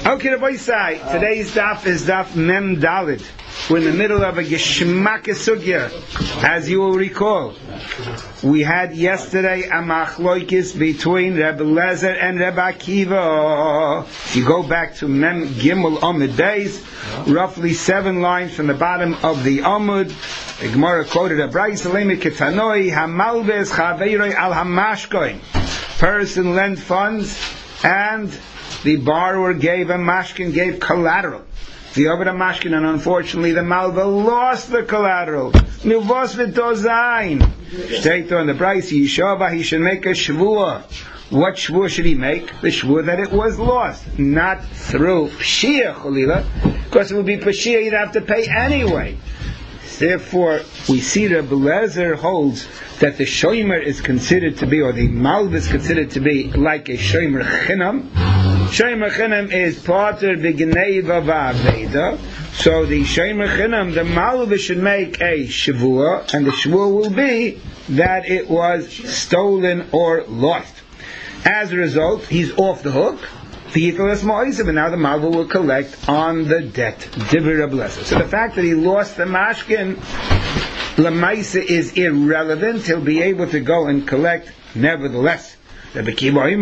Okay, Rabbi Sai, today's daf is daf Mem Dalid. We're in the middle of a Geshmak Sugya. As you will recall, we had yesterday a machloikis between Rebbe Lezer and Rebbe Akiva. If you go back to Mem Gimel Amud Beis, roughly 7 lines from the bottom of the Amud, the Gemara quoted a Brayis Alemi Ketanoi Hamalves Chaveiroi Al Hamashkoin. Person lent funds and the borrower gave a mashkin, gave collateral. The other mashkin, and unfortunately the malva lost the collateral. Nuvos v'tozayin. Shteito in the price, Yeshava, he should make a shvua. What shvua should he make? The shvua that it was lost. Not through pshia, cholila, because it would be pshia, you'd have to pay anyway. Therefore, we see Rebbe Lezer holds that the shomer is considered to be, or the malva is considered to be, like a shomer chinam. Shomer chinam is pater b'gneiva v'aveda. So the shomer chinam, the malva should make a shavua, and the shavua will be that it was stolen or lost. As a result, he's off the hook. And now the malva will collect on the debt. So the fact that he lost the mashkin, Lamaisa is irrelevant. He'll be able to go and collect nevertheless. No. The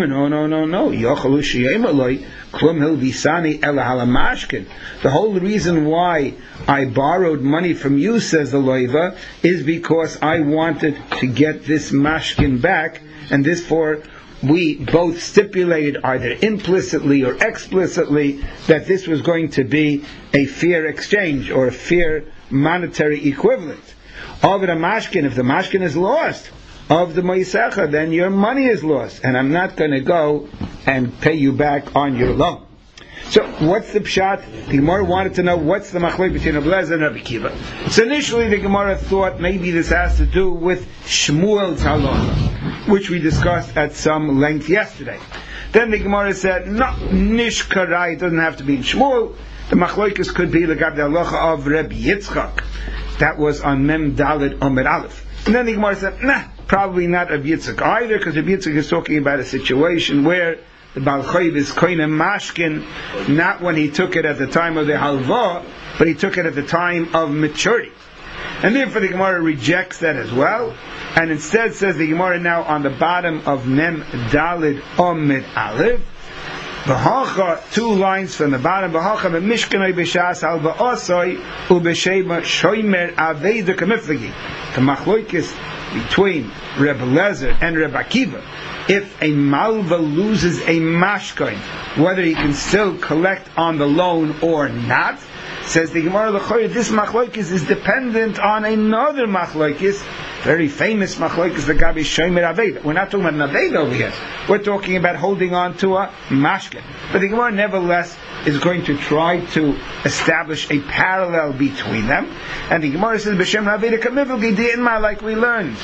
whole reason why I borrowed money from you, says the loiva, is because I wanted to get this mashkin back, and therefore we both stipulated either implicitly or explicitly that this was going to be a fair exchange or a fair monetary equivalent. Of the mashkin, if the mashkin is lost, of the moisecha, then your money is lost, and I'm not going to go and pay you back on your loan. So, what's the pshat? The Gemara wanted to know what's the machlok between Rebbe Lezer and Rebbe Akiva. So initially, the Gemara thought maybe this has to do with Shmuel's halacha, which we discussed at some length yesterday. Then the Gemara said, no, nishkarai, it doesn't have to be in Shmuel. The machlokes could be the halacha of Rebbe Yitzchak. That was on Mem Daled Omer Aleph. And then the Gemara said, nah, probably not Rebbe Yitzchak either, because Rebbe Yitzchak is talking about a situation where the Baal Chayv is koine mashkin, not when he took it at the time of the halva, but he took it at the time of maturity. And therefore the Gemara rejects that as well, and instead says the Gemara now on the bottom of Mem Daled Omer Aleph, B'hacha, 2 lines from the bottom, B'hacha b'mishkanoi b'shas al ba'osoi u'b'shema shoymer aveda kamiflagi. The machloikis between Rebbe Lezer and Rebbe Akiva, if a malva loses a mashkoin, whether he can still collect on the loan or not, says the Gemara L'choyer, this machloikis is dependent on another machloikis, very famous machloikis, the Gabi Shomer Aveda. We're not talking about an Aveda over here. We're talking about holding on to a mashkin. But the Gemara nevertheless is going to try to establish a parallel between them. And the Gemara says, B'Shem Aveda Kamivil G'di'inma, like we learned.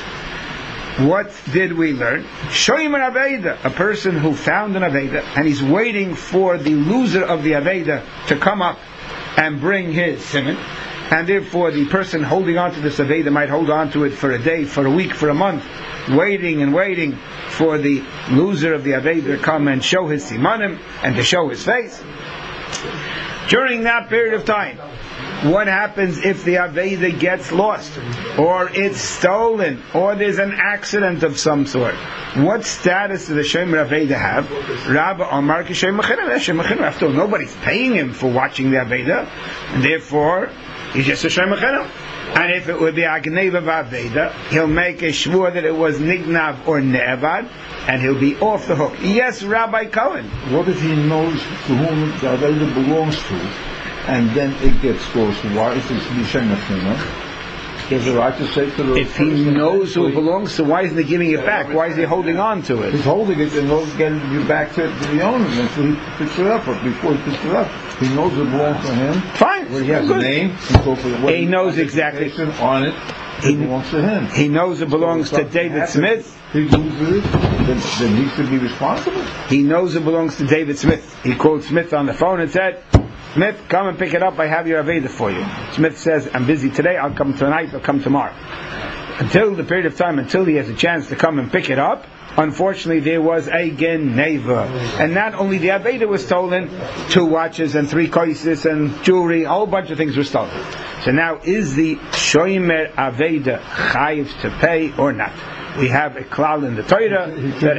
What did we learn? Shomer Aveda, a person who found an Aveda, and he's waiting for the loser of the Aveda to come up and bring his simon, and therefore the person holding on to this Aveda might hold on to it for a day, for a week, for a month, waiting and waiting for the loser of the Aveda to come and show his simanim and to show his face. During that period of time, what happens if the Aveda gets lost, or it's stolen, or there's an accident of some sort? What status does the Shomer Aveda have? Rabba Amar Kishem Mechinam. After all, nobody's paying him for watching the Aveda, and therefore he's just a Shomer Mechinam. And if it would be Agneva Aveda, he'll make a shvur that it was Nignav or Ne'evad, and he'll be off the hook. Yes, Rabbi Cohen. What if he knows to whom the Aveda belongs to, and then it gets lost? Why is it Shomer Mechinam? He has a right to say to the if he knows who it belongs to, why isn't he giving it back? Why is he holding on to it? He's holding it and he'll get it back to the owner until he picks it up. But before he picks it up, he knows it belongs to him. Fine. Where he has a name. He knows exactly on it. It belongs to him. He knows it belongs to David Smith. He loses it, then he should be responsible. He knows it belongs to David Smith. He called Smith on the phone and said, Smith, come and pick it up. I have your Aveda for you. Smith says, I'm busy today. I'll come tonight. I'll come tomorrow. until the period of time, until he has a chance to come and pick it up, unfortunately there was a geneva. And not only the Aveda was stolen, 2 watches and 3 koises and jewelry, a whole bunch of things were stolen. So now, is the Shomer Aveda chayiv to pay or not? We have a klal in the Torah.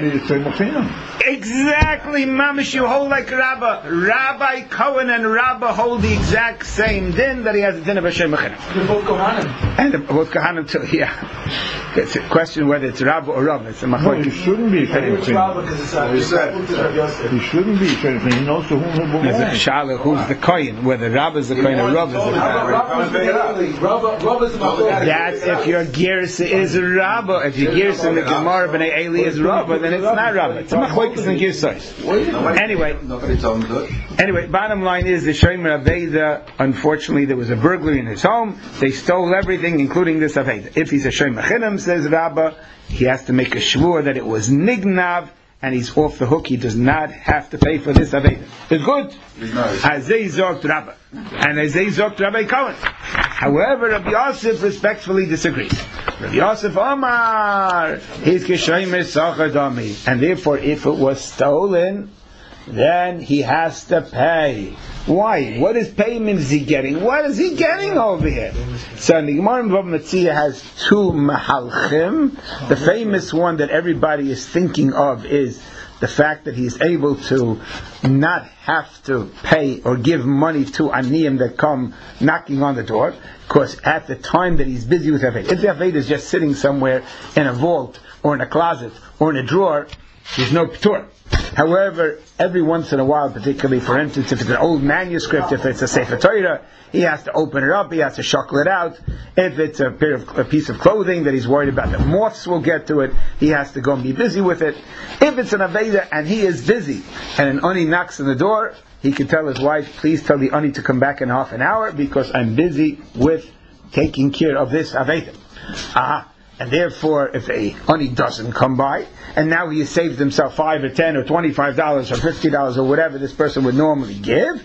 Exactly, mamish, you hold like Rabba. Rabbi Cohen and Rabba hold the exact same din that he has a din of a Shem Mechinam. They're both Kohanim. And both Kohanim too, yeah. It's a question whether it's Rabba or Rabba. It's a No, it shouldn't be a Shem It's Rabba because it's He shouldn't be a Shem He knows to whom he There's a belongs. Shala, who's the Kohen, whether Rabba is the Kohen or Rabba is the Kohen. That's if your Gersa is Rabba. If your Gersa in the Gemara B'nai Eli is Rabba, then it's not Rabba. It's a Machlokes and Gersais. Anyway, bottom line is the Shomer Aveda, unfortunately there was a burglary in his home. They stole everything, including this Aveda. If he's a Shomer Chinam, says Rabba, he has to make a shvur that it was nignav, and he's off the hook. He does not have to pay for this Aveda. It's good. Azay zogt Rabba. And Azay zogt Rabbi Cohen. However, Rabbi Yosef respectfully disagrees. Rabbi Yosef Omar, he's Kishomer Sachar Dami. And therefore, if it was stolen, then he has to pay. Why? What is payment is he getting? What is he getting over here? So the Gemara in Bava Metzia has 2 mahalchim. The famous one that everybody is thinking of is the fact that he's able to not have to pay or give money to aniyim that come knocking on the door, because at the time that he's busy with Aved, if the Aved is just sitting somewhere in a vault or in a closet or in a drawer, there's no p'tur. However, every once in a while, particularly for instance, if it's an old manuscript, if it's a Sefer Torah, he has to open it up, he has to shuckle it out. If it's a piece of clothing that he's worried about that moths will get to it, he has to go and be busy with it. If it's an Aveda and he is busy, and an Ani knocks on the door, he can tell his wife, please tell the Ani to come back in half an hour, because I'm busy with taking care of this Aveda. And therefore, if a Ani doesn't come by, and now he has saved himself $5 or $10 or $25 or $50 or whatever this person would normally give,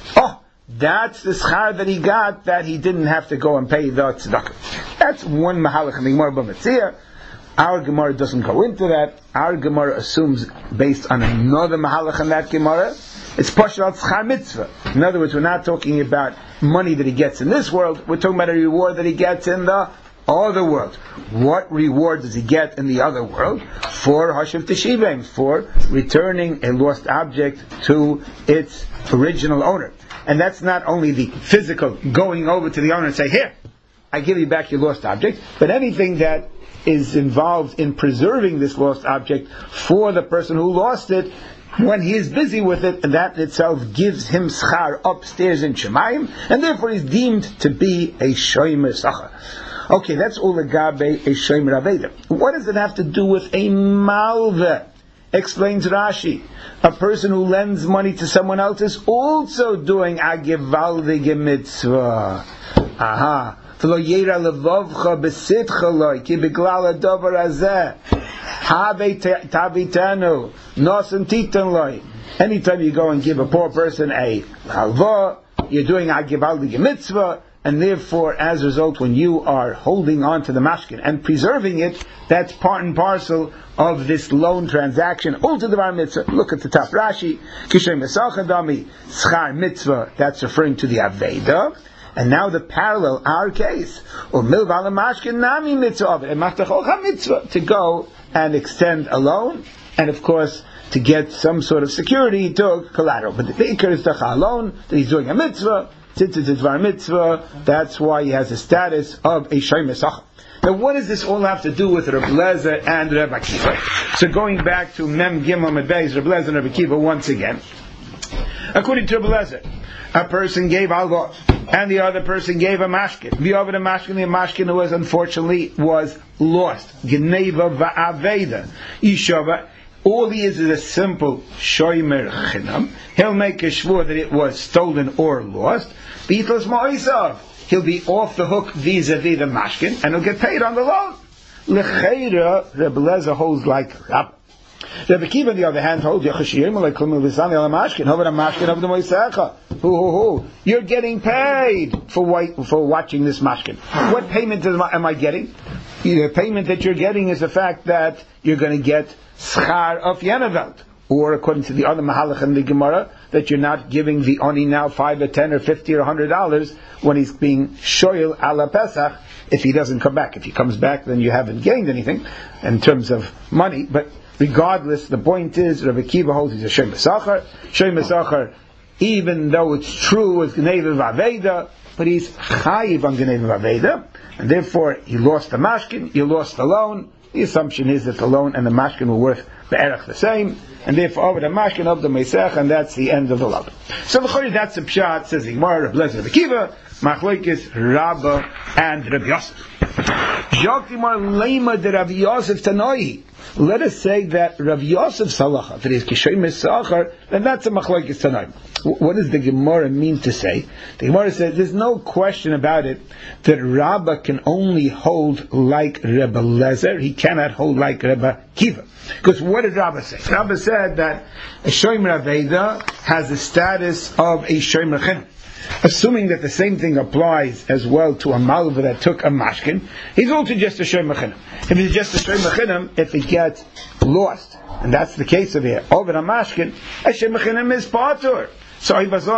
that's the schar that he got, that he didn't have to go and pay the tzedakah. That's one mahalach in the Gemara Bava Metzia. Our Gemara doesn't go into that. Our Gemara assumes, based on another mahalach in that Gemara, it's pashut al schar mitzvah. In other words, we're not talking about money that he gets in this world, we're talking about a reward that he gets in the other world. What reward does he get in the other world? For Hashiv Teshivim, for returning a lost object to its original owner. And that's not only the physical going over to the owner and say, here, I give you back your lost object, but anything that is involved in preserving this lost object for the person who lost it, when he is busy with it, that in itself gives him schar upstairs in Shemayim, and therefore he's deemed to be a shomer sachar. Okay, that's all agabe a shomer aveda. What does it have to do with a malveh? Explains Rashi. A person who lends money to someone else is also doing a gevaldige mitzvah. Aha. V'lo yera levavcha besitcha loy ki beglal hadavar hazeh habe tabitanu nosen titan loy. Anytime you go and give a poor person a halva, you're doing a gevaldige mitzvah. And therefore, as a result, when you are holding on to the mashkin and preserving it, that's part and parcel of this loan transaction. All to the bar mitzvah. Look at the top Rashi. Kishem Mesachadami, Schar mitzvah, that's referring to the Aveda. And now the parallel, our case, Milval mashkin nami mitzvah, and Machtachocha mitzvah, to go and extend a loan, and of course, to get some sort of security, he took collateral. But the ikar is the loan, that he's doing a mitzvah. Since it's a dvar mitzvah, that's why he has the status of a shomer sachar. Now, what does this all have to do with Reb Lezer and Reb Akiva? So, going back to Mem Gimel Medbeis, Reb Lezer and Reb Akiva once again. According to Reb Lezer, a person gave alvot, and the other person gave a mashkin. The other mashkin was unfortunately was lost. Geneva va'aveda. Yishava. All he is a simple shomer chinam. He'll make a shvur that it was stolen or lost. Beatles ma'isav. He'll be off the hook vis-a-vis the mashkin, and he'll get paid on the loan. L'cheira, Rebbe Lezer holds like Rab. Rebbe Akiva, on the other hand, holds you're getting paid for watching this mashkin. What payment am I getting? The payment that you're getting is the fact that you're going to get schar of Yenavelt. Or according to the other Mahalach in the Gemara, that you're not giving the Oni now $5 or $10 or $50 or $100 when he's being shoyel ala Pesach if he doesn't come back. If he comes back, then you haven't gained anything in terms of money. But regardless, the point is, Rabbi Akiva holds he's a Shem B'Sachar. Shem B'Sachar, even though it's true, it's Gnei V'Aveda, but he's chayiv on Gnei V'Aveda, and therefore he lost the mashkin, you lost the loan. The assumption is that the loan and the mashkin were worth be'erach the same, and therefore over the mashkin of the meisech, and that's the end of the loan. So v'chori, that's the pshat, says the Gemara, Rabbi Lezer Rabbi Akiva, Machlokes Rabba and Rabbi Yosef. Joktimar lema de Rabbi Yosef tanoi. Let us say that Rabbi Yosef's halacha, that is kishay mesachar, then that's a machlokes tanoi. What does the Gemara mean to say? The Gemara says there's no question about it that Rabba can only hold like Rabbi Lezer. He cannot hold like Rabbi Akiva. Because what did Rabba say? Rabba said that a shomer aveda has the status of a shomer chinam. Assuming that the same thing applies as well to a malva that took a mashkin, he's also just a shomer chinam. If it's just a shomer chinam, if it gets lost, and that's the case of here, over a mashkin, a shomer chinam is patur. So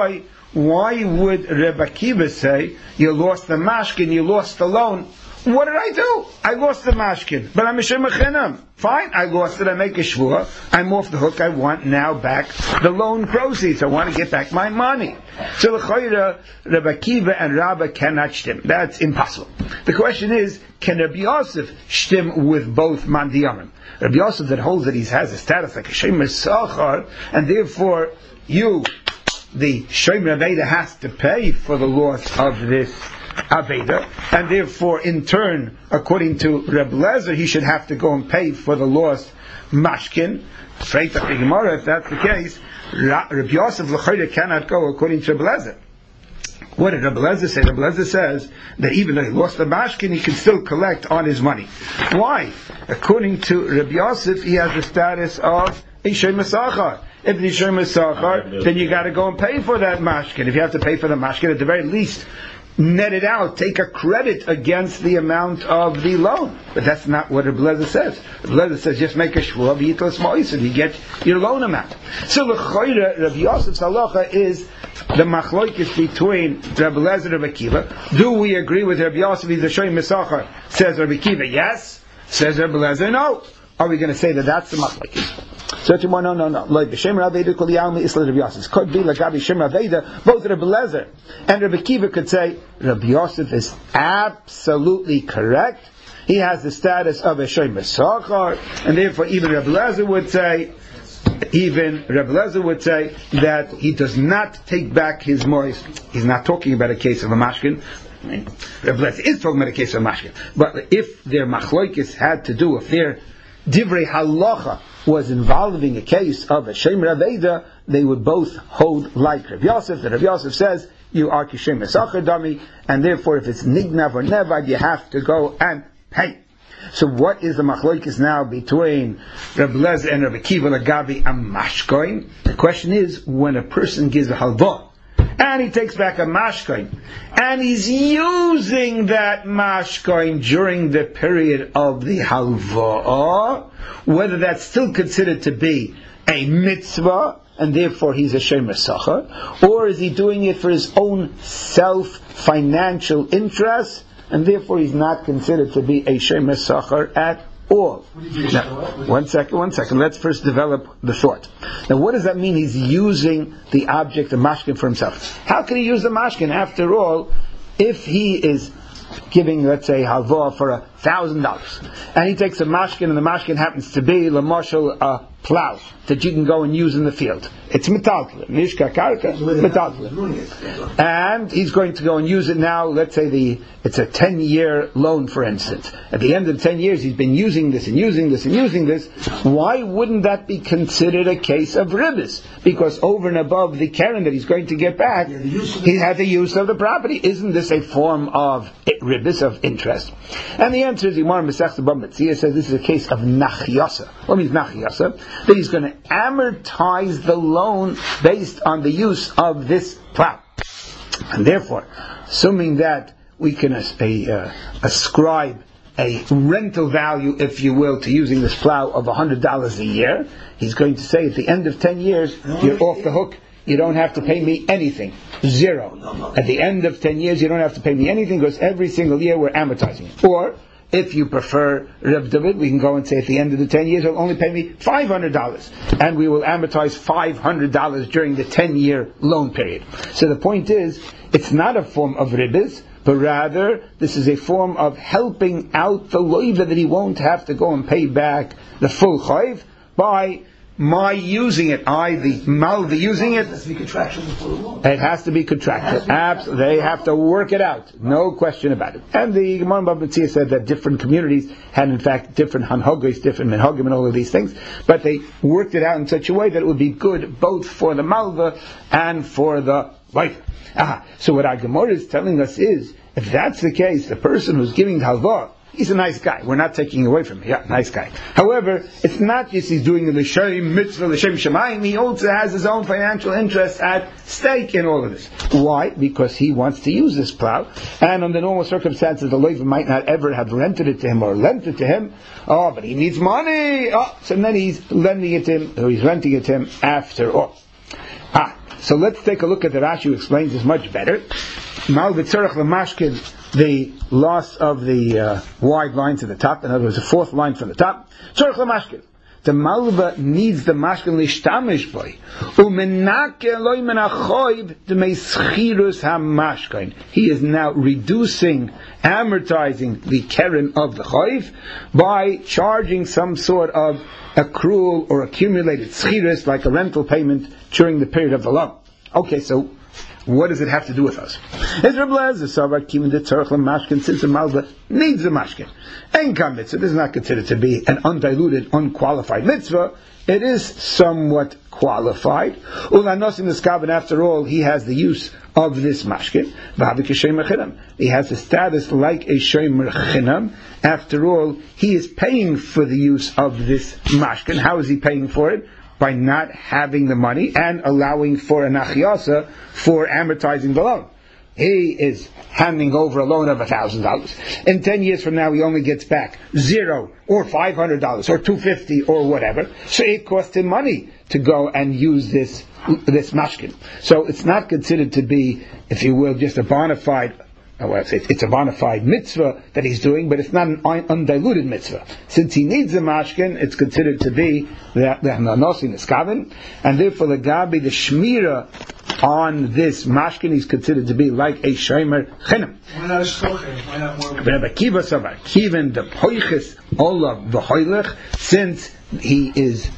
why would Rebbe Akiva say, you lost the mashkin, you lost the loan? What did I do? I lost the mashkin, but I'm a shomer chinam. Fine, I lost it, I make a shvua, I'm off the hook, I want now back the loan proceeds, I want to get back my money. So l'chayra, Rebbe Akiva and Rabba cannot shtim. That's impossible. The question is, can Rabbi Yosef shtim with both mandiyamim? Rabbi Yosef that holds that he has a status like a shomer sachar, and therefore you, the shomer aveda, has to pay for the loss of this aveda, and therefore in turn, according to Reb Lezer, he should have to go and pay for the lost mashkin. If that's the case, Reb Yosef l'chayre cannot go according to Reb Lezer. What did Reb Lezer say? Reb Lezer says that even though he lost the mashkin, he can still collect on his money. Why? According to Reb Yosef, he has the status of a shomer sachar. If the shomer sachar, then you got to go and pay for that mashkin. If you have to pay for the mashkin, at the very least, net it out, take a credit against the amount of the loan. But that's not what Rebbe Lezer says. Rebbe Lezer says just make a shvua v'yitlas ma'isad, you get your loan amount. So l'choyre, Rabbi Yosef's halacha is the machlokes between Rebbe Lezer and Rebbe Akiva. Do we agree with Rabbi Yosef? He's a shomer sachar. Says Rebbe Akiva, yes. Says Rebbe Lezer, no. Are we going to say that that's the machlokes? So tomorrow, no. Like b'shem Raveda kol yalmi isla Rabbi Yosef. Could be like Rabbi Shem Raveda. Both Rabbi Lezer and Rabbi Akiva could say Rabbi Yosef is absolutely correct. He has the status of a shomer sachar, and therefore even Rabbi Lezer would say that he does not take back his mois. He's not talking about a case of a mashkin. Rabbi Lezer is talking about a case of a mashkin. But if their machlokes had to do, if their divrei halacha was involving a case of a shomer aveda, they would both hold like Rabbi Yosef. That Rabbi Yosef says you are kishem mesachar dami, and therefore if it's nignav or nevad, you have to go and pay. So what is the machlokes now between Rabbi Lezer and Rabbi Akiva lagabi a mashkoin? The question is, when a person gives a halva and he takes back a mashkoin, and he's using that mashkoin during the period of the halva, whether that's still considered to be a mitzvah, and therefore he's a shomer sachar, or is he doing it for his own self-financial interest, and therefore he's not considered to be a shomer sachar at all. Now, one second. Let's first develop the thought. Now, what does that mean? He's using the object of mashkin for himself. How can he use the mashkin? After all, if he is giving, let's say, halva for $1,000, and he takes a mashkin, and the mashkin happens to be l'mashal a plow that you can go and use in the field. It's metalkle, nishka karka, metalkle, and he's going to go and use it now. Let's say it's a 10-year loan, for instance. At the end of the 10 years, he's been using this and using this and using this. Why wouldn't that be considered a case of ribbis? Because over and above the keren that he's going to get back, he had the use of the property. Isn't this a form of ribbis, of interest? And the answer is, Gemara Masechta Bava Metzia says this is a case of nachyasa. What means nachyasa? That he's going to amortize the loan based on the use of this plow. And therefore, assuming that we can ascribe a rental value, if you will, to using this plow of $100 a year, he's going to say at the end of 10 years, you're off the hook. You don't have to pay me anything. Zero. At the end of 10 years, you don't have to pay me anything because every single year we're amortizing it. Or, if you prefer Reb David, we can go and say at the end of the 10 years, you'll only pay me $500. And we will amortize $500 during the 10-year loan period. So the point is, it's not a form of ribbis, but rather, this is a form of helping out the loiva that he won't have to go and pay back the full chayv by my using it, the malva using it. It has to be contractual before the loan. It has to be contractual. Absolutely. They have to work it out. No question about it. And the Gemara Bava Metzia said that different communities had in fact different hanhogos, different minhagim and all of these things, but they worked it out in such a way that it would be good both for the malva and for the wife. So what our Gemara is telling us is, if that's the case, the person who's giving the halva, he's a nice guy. We're not taking away from him. Yeah, nice guy. However, it's not just he's doing the l'shem mitzvah, l'shem shemayim. He also has his own financial interests at stake in all of this. Why? Because he wants to use this plow, and under normal circumstances, the loiva might not ever have rented it to him or lent it to him. Oh, but he needs money. So then he's lending it to him, or he's renting it to him after all. So let's take a look at the Rashi who explains this much better. Mal v'tzorach l'mashkin, the loss of the wide lines at the top. In other words, the fourth line from the top. Tzorach l'mashkin. The malva needs the mashkin l'shtamish boy. U'menake loy min ha'choyv d'mei schirus ha'mashkin. He is now reducing, amortizing the keren of the choyv by charging some sort of accrual or accumulated schirus, like a rental payment during the period of the loan. Okay, so what does it have to do with us? Since the malva needs a mashkin, Ein mitzvah, this is not considered to be an undiluted, unqualified mitzvah. It is somewhat qualified. And after all, he has the use of this mashkin. He has a status like a shomer chinam. After all, he is paying for the use of this mashkin. How is he paying for it? By not having the money and allowing for an achiyasa for amortizing the loan. He is handing over a loan of $1,000. In 10 years from now, he only gets back $0 or $500 or $250 or whatever. So it costs him money to go and use this mashkin. So it's not considered to be, if you will, just a bona fide. It's a bona fide mitzvah that he's doing, but it's not an undiluted mitzvah. Since he needs a mashkin, it's considered to be the hanosin iskaven, and therefore the gabi, the shmira on this mashkin, is considered to be like a shomer chinam. Why not a shkochen? Why not more? Rabbi Kiva Savar, Kiven the poiches olav v'hoylech, since he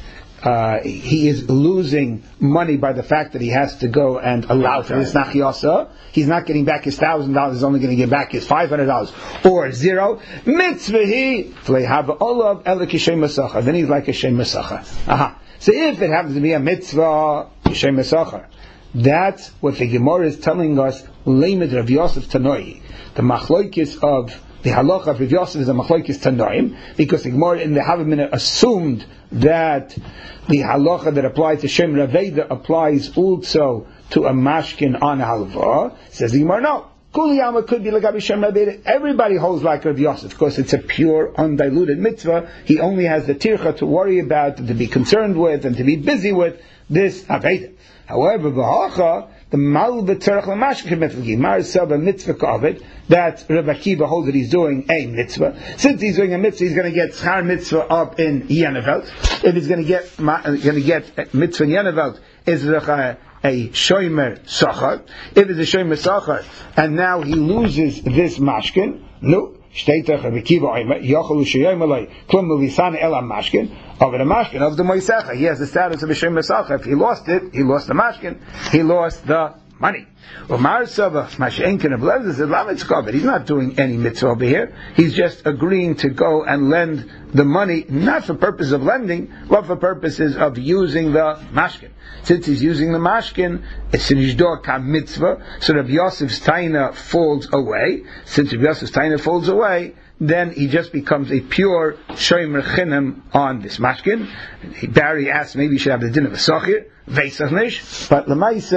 is losing money by the fact that he has to go and allow for this nachyasa. He's not getting back his $1,000, he's only going to get back his $500 or $0. Mitzvahi flehava olav elikishem masachar. Then he's like a shem masachar. So if it happens to be a mitzvah shem masachar, that's what the Gemara is telling us. Leimed Rav Yosef Tanoi, the machloikis of the halacha of Rav Yosef is a machloikis Tanoim, because the Gemara in the Havamina assumed that the halacha that applies to Shem Raveda applies also to a mashkin on halva. Says the Gemara, no. Kuliyama could be like Shem Raveda. Everybody holds like Rav Yosef. Of course, it's a pure, undiluted mitzvah. He only has the tircha to worry about, and to be concerned with, and to be busy with this Aveda. However, v'hacha, the malva tzarech l'mashkin mitzvah, mar mitzvah kavod, that Rabbi Akiva holds that he's doing a mitzvah. Since he's doing a mitzvah, he's going to get schar mitzvah up in Yenevelt. If he's going to get mitzvah in Yenevelt, is a shomer sachar. If it's a shomer sachar, and now he loses this mashkin, no. Shteitach Rabbi Akiva Omer Yochalu Sheyom Alei Klum Lisan Ela Mashkin of the Mashkin of the Moisecha. He has the status of a Shem Mesacha. If he lost it, he lost the Mashkin. He lost the money. Umar Saba Mashenkin of Lezer said Lametz Kovet. He's not doing any mitzvah over here. He's just agreeing to go and lend the money, not for purpose of lending, but for purposes of using the mashkin. Since he's using the mashkin, it's an ishdor kam mitzvah, so Rabbi Yosef's taina falls away. Since Rabbi Yosef's taina falls away, then he just becomes a pure shomer chinam on this mashkin. Barry asks, maybe you should have the din of a sochir, veisach nish, but lemaisa,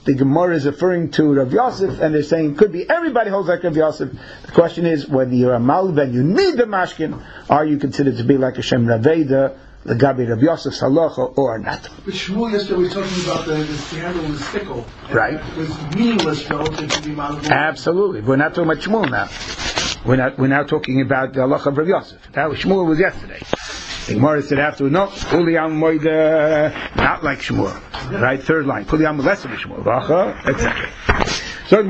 the Gemara is referring to Rav Yosef, and they're saying could be everybody holds like Rav Yosef. The question is whether you're a malva and you need the mashkin, are you considered to be like a Shem Raveda, the Gabi Rav Yosef's halacha, or not? But Shmuel yesterday was talking about the handle was fickle. Right. It was meaningless relative to the amount of water. Absolutely. We're not talking about Shmuel now. We're now talking about the halacha of Rav Yosef. That was Shmuel was yesterday. The Gemara said afterwards, no, Kuliyam Moida, not like Shmuel. Right, third line. Kuliyam less of Shmuel. Etc. So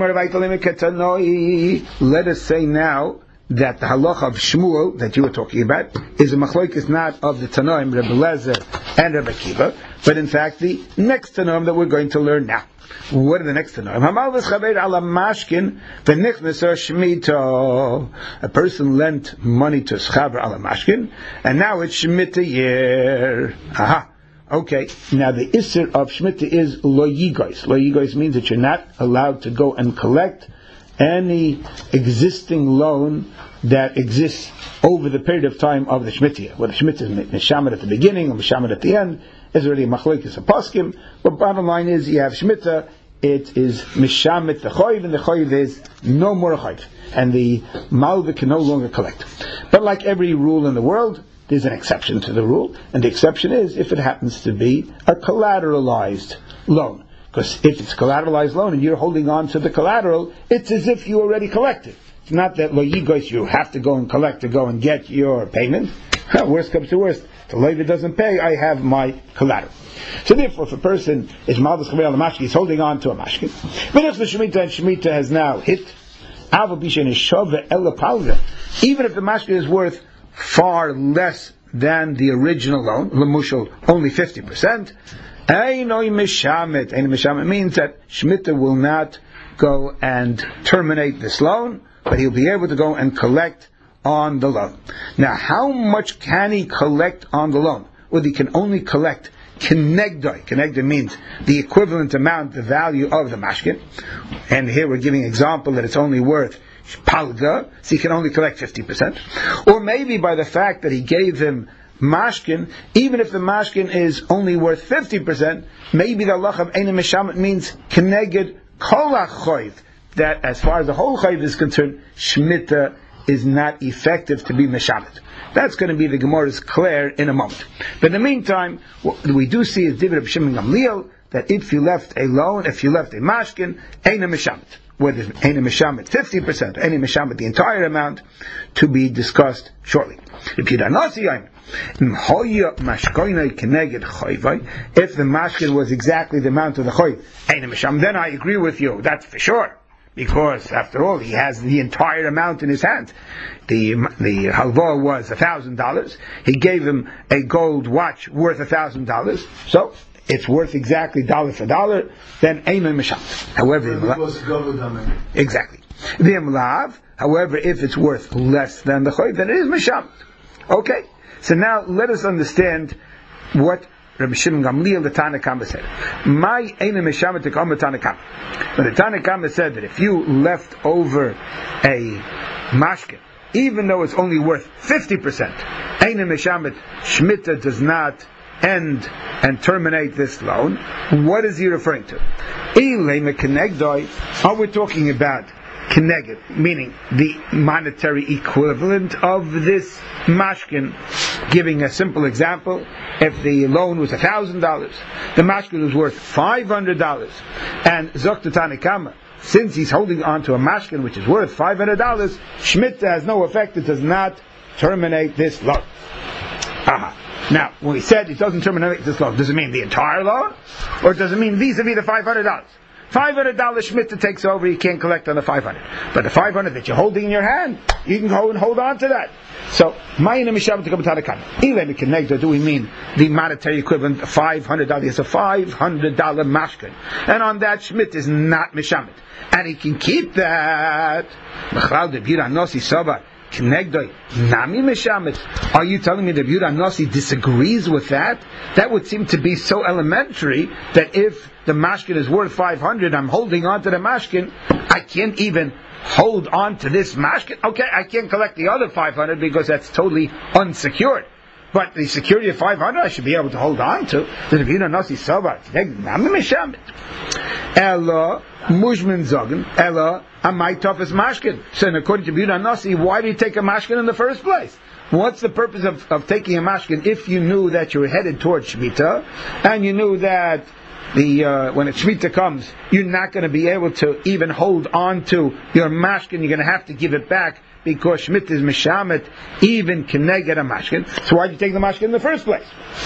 let us say now that the halacha of Shmuel that you were talking about is a machlokes not of the Tanoim, Rebbe Lezer and Rebbe Akiva, but in fact the next Tanoim that we're going to learn now. What are the next Tanoim? A person lent money to Schaber ala Mashkin, and now it's Shemitah year. Aha. Okay, now the Isser of Shemitah is Lo Yigois. Lo Yigois means that you're not allowed to go and collect any existing loan that exists over the period of time of the Shemitah. Whether Shemitah is Meshamet at the beginning or Meshamet at the end is already a machlokes a poskim, but bottom line is you have Shemitah, it is Meshamet the Choiv, and the Choiv is no more Choiv, and the Malva can no longer collect. But like every rule in the world, there's an exception to the rule, and the exception is if it happens to be a collateralized loan. Because if it's a collateralized loan and you're holding on to the collateral, it's as if you already collected. It's not that lo yigos you have to go and collect to go and get your payment. Worst comes to worst, the loiva doesn't pay, I have my collateral. So therefore, if a person is maldas chaver al mashkin, he's holding on to a mashkin. But if the shemitah and shemitah has now hit, even if the mashkin is worth far less than the original loan, lemushal only 50%. Einoi mishamet. Einoi mishamet means that Shemitah will not go and terminate this loan, but he'll be able to go and collect on the loan. Now, how much can he collect on the loan? Well, he can only collect kenegdoi. Kenegdoi means the equivalent amount, the value of the mashkin. And here we're giving an example that it's only worth palga, so he can only collect 50%. Or maybe by the fact that he gave him mashkin, even if the mashkin is only worth 50%, maybe the halacha of Einoi Mishamet means keneged kol hachoiv, that as far as the whole chayv is concerned, Shemitah is not effective to be Mishamet. That's going to be the Gemara's clear in a moment. But in the meantime, what we do see is Divrei Reb Shimon Gamliel, that if you left a loan, if you left a mashkin, Einoi Mishamet. Whether Einoi Mishamet 50%, Einoi Mishamet the entire amount, to be discussed shortly. If the mashkin was exactly the amount of the choiv, Einoi Mishamet, then I agree with you, that's for sure. Because after all, he has the entire amount in his hand. The halva was $1,000. He gave him a gold watch worth $1,000. So it's worth exactly dollar for dollar. Then Einoi Mishamet. However, exactly. The Imlav, however, if it's worth less than the choiv, then it is Mishamet. Okay. So now let us understand what Rabbi Shimon Gamliel the Tana Kama said. My Einoi Mishamet Tekam Tana Kama. But the Tana Kama said that if you left over a mashkin, even though it's only worth 50%, Einoi Mishamet Shemitah does not end and terminate this loan. What is he referring to? Are we talking about keneged, meaning the monetary equivalent of this mashkin? Giving a simple example, if the loan was $1,000, the mashkin was worth $500, and Zokta Tanakama, since he's holding on to a mashkin which is worth $500, Shemitah has no effect, it does not terminate this loan. Aha. Now, when we said it doesn't terminate this loan, does it mean the entire loan? Or does it mean vis-a-vis the $500? $500 Shemitah takes over, you can't collect on the $500. But the $500 that you're holding in your hand, you can go and hold on to that. So, Einoi Mishamet Tekam Tana Kama. Ilei Kenegdo, do we mean the monetary equivalent of $500? It's a $500 mashkin. And on that, Shemitah is not Mishamet. And he can keep that. Are you telling me that Yehuda Nasi disagrees with that? That would seem to be so elementary that if the mashkin is worth $500, I'm holding on to the mashkin, I can't even hold on to this mashkin. Okay, I can't collect the other $500 because that's totally unsecured. but the security of 500 I should be able to hold on to. Ella Mujmin Zogan, Ella Amai Tofes Mashkin. So according to Yehuda Nasi, why do you take a mashkin in the first place? What's the purpose of taking a mashkin if you knew that you were headed towards Shemitah, and you knew that when a Shemitah comes, you're not going to be able to even hold on to your mashkin, you're going to have to give it back, because Shemitah is Mishamet, even Keneged a mashkin. So why did you take the mashkin in the first place?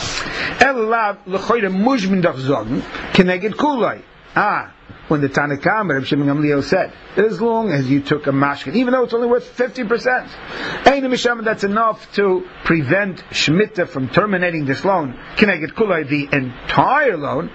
Elav L'choyre Mujmin Doch Zogen, Keneged Kulai. When the Tanakam, Reb Shimon Gamliel said, as long as you took a mashkin, even though it's only worth 50%, ain't a mishamet, that's enough to prevent Shemitah from terminating this loan. Can I get kulai, the entire loan?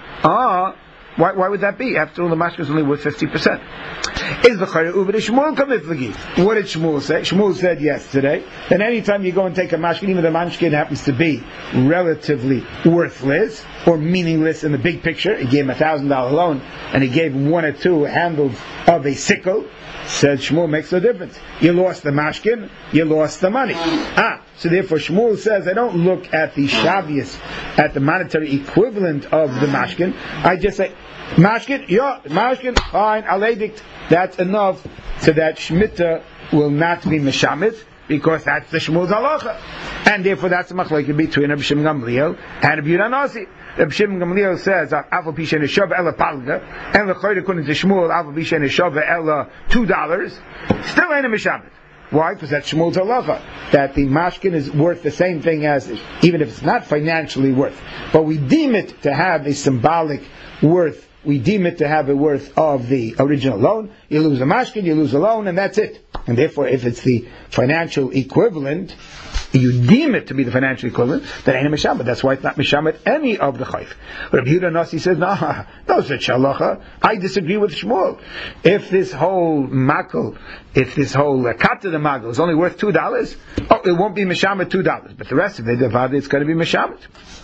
Why would that be? After all, the mashkin is only worth 50%. Is the Chayre Uber Shmuel Kamiflagi? What did Shmuel say? Shmuel said yesterday that anytime you go and take a mashkin, even the mashkin happens to be relatively worthless or meaningless in the big picture, he gave him $1,000 loan and he gave him 1 or 2 handles of a sickle, said Shmuel makes no difference. You lost the mashkin, you lost the money. So therefore Shmuel says, I don't look at the shavius, at the monetary equivalent of the mashkin. I just say, mashkin, fine, aledict. That's enough so that Shemitah will not be meshamit, because that's the Shmuel's halacha. And therefore that's the machlokes between Reb Shimon Gamliel and Reb Yehuda Nasi. Reb Shimon Gamliel says, Afal pi she'en shava ela palga, and l'chayr according to Shmuel, Afal pi she'en shava ela $2, still ain't a meshamit. Why? Because that's Shmuel's halacha, that the mashkin is worth the same thing as, even if it's not financially worth, but we deem it to have a symbolic worth. We deem it to have a worth of the original loan. You lose a mashkin, you lose a loan, and that's it. And therefore, if it's the financial equivalent, you deem it to be the financial equivalent, that ain't a mishamet. That's why it's not mishamet any of the chayv. Rabbi Yehuda Nasi says, no such halacha. I disagree with Shmuel. If this whole makel, if this whole kat of the makel is only worth $2, it won't be mishamet $2. But the rest of it, it's going to be mishamet.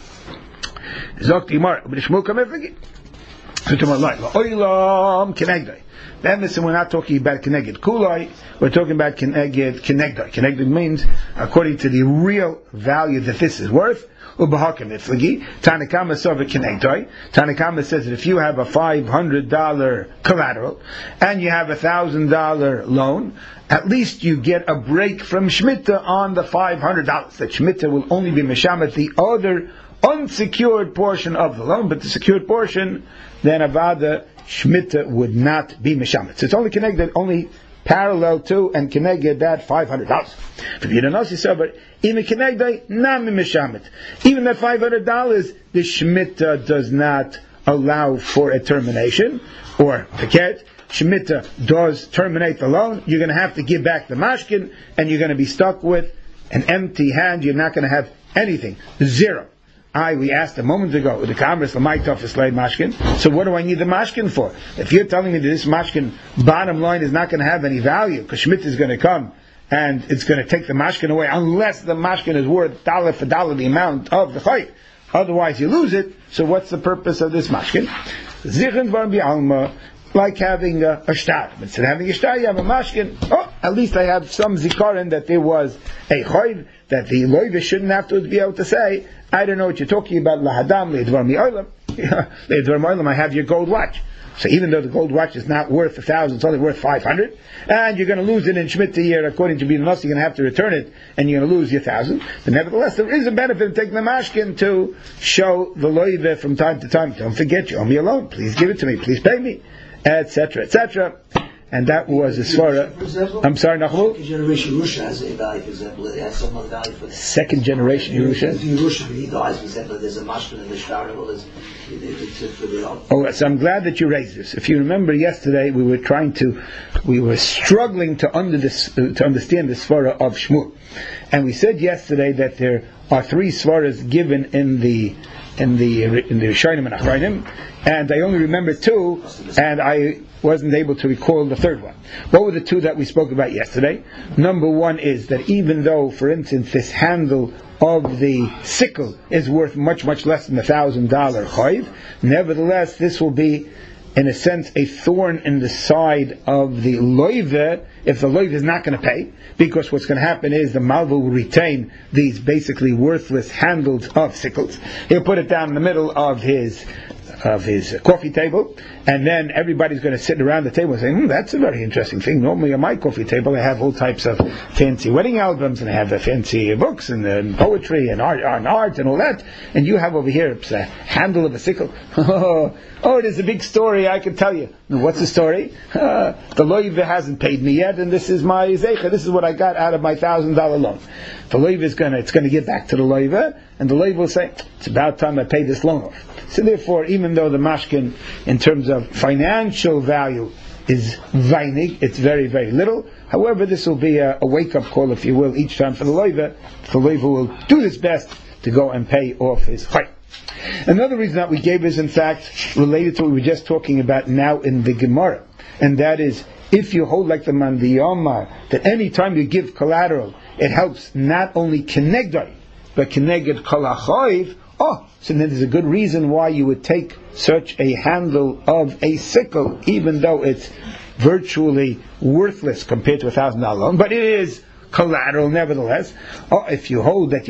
Zok Timar, but Shmuel come every. Then listen, we're not talking about Keneged Kulai, we're talking about Keneged Kenegdai. Kenegdai means according to the real value that this is worth. Tanakama says that if you have a $500 collateral and you have $1,000 loan, at least you get a break from Shemitah on the $500. That Shemitah will only be Meshamet the other unsecured portion of the loan, but the secured portion, then Avada Shemitah would not be Meshamet. So it's only connected, only parallel to and connected that $500. Even that $500, the Shemitah does not allow for a termination, or forget, Shemitah does terminate the loan, you're going to have to give back the mashkin, and you're going to be stuck with an empty hand, you're not going to have anything. Zero. We asked a moment ago, the Kamras Lamaitov is Slade Mashkin, so what do I need the Mashkin for? If you're telling me that this Mashkin, bottom line, is not going to have any value, because Shemitah is going to come, and it's going to take the Mashkin away, unless the Mashkin is worth $1 for $1 the amount of the Chayv. Otherwise you lose it, so what's the purpose of this Mashkin? Zichron var bi'alma, like having a shtar. But instead of having a shtar, you have a mashkin. At least I have some zikaron that there was a chayv, that the loiva shouldn't have to be able to say, I don't know what you're talking about, lahadam, le'edvar mi'olam. Le'edvar mi'olam, I have your gold watch. So even though the gold watch is not worth 1,000, it's only worth 500, and you're going to lose it in Shemitah year, according to being lost, you're going to have to return it, and you're going to lose your 1,000. But nevertheless, there is a benefit of taking the mashkin to show the loiva from time to time, don't forget, you owe me a loan, please give it to me, please pay me, etc., etc. And that was as far as... I'm sorry, Nachmul? Second generation Yerusha has a value, for example. It has some other value for... Second generation Yerusha? Yerusha, when he dies, for example, there's a mashkin in the shtar, well, it's for the... So I'm glad that you raised this. If you remember yesterday, we were struggling to understand the svara of Shmuel. And we said yesterday that there are 3 svaras given in the Rishonim and Achrayim, and I only remember 2, and I wasn't able to recall the 3rd one. What were the 2 that we spoke about yesterday? Number 1 is that even though, for instance, this handle of the sickle is worth much, much less than $1,000 chayv, nevertheless, this will be in a sense, a thorn in the side of the loive if the loive is not going to pay, because what's going to happen is the malva will retain these basically worthless handles of sickles. He'll put it down in the middle of his coffee table, and then everybody's going to sit around the table and say, that's a very interesting thing. Normally on my coffee table I have all types of fancy wedding albums, and I have the fancy books and poetry and art and all that, and you have over here it's a handle of a sickle. Oh, there's a big story I can tell you. What's the story? The loive hasn't paid me yet, and this is my zeicha. This is what I got out of my $1,000 loan. The loive is going to get back to the loive, and the loive will say, it's about time I pay this loan off. So therefore, even though the mashkin, in terms of financial value, is weinig, it's very, very little. However, this will be a wake-up call, if you will, each time for the loive. The loive will do his best to go and pay off his chayv. Another reason that we gave is, in fact, related to what we were just talking about now in the Gemara, and that is, if you hold like the man the Yomar, that any time you give collateral, it helps not only kenegdai, but keneged kol hachayv. So then there's a good reason why you would take such a handle of a sickle, even though it's virtually worthless compared to $1,000 loan, but it is collateral nevertheless. If you hold that,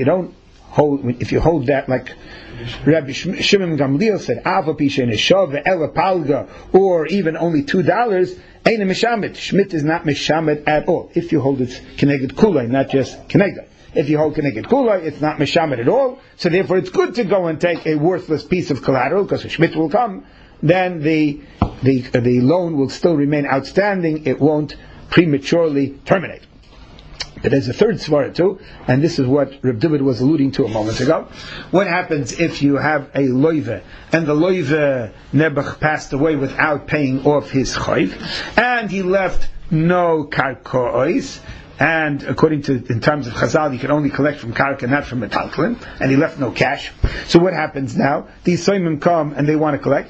if you hold that like Rabbi Shimon Gamliel said, Ava Pisha Neshava Ela Palga, or even only $2, ain't a mishamet. Schmidt is not mishamet at all. If you hold it's keneged kulay, not just keneged. If you hold keneged kulay, it's not mishamet at all. So therefore, it's good to go and take a worthless piece of collateral, because if Schmidt will come, then the loan will still remain outstanding. It won't prematurely terminate. But there's a third svara too, and this is what Reb David was alluding to a moment ago. What happens if you have a loive, and the loive Nebuch passed away without paying off his chayv, and he left no karkois, and according to, in terms of Chazal, you can only collect from karka, not from metalklin, and he left no cash. So what happens now? The Yisayimim come and they want to collect.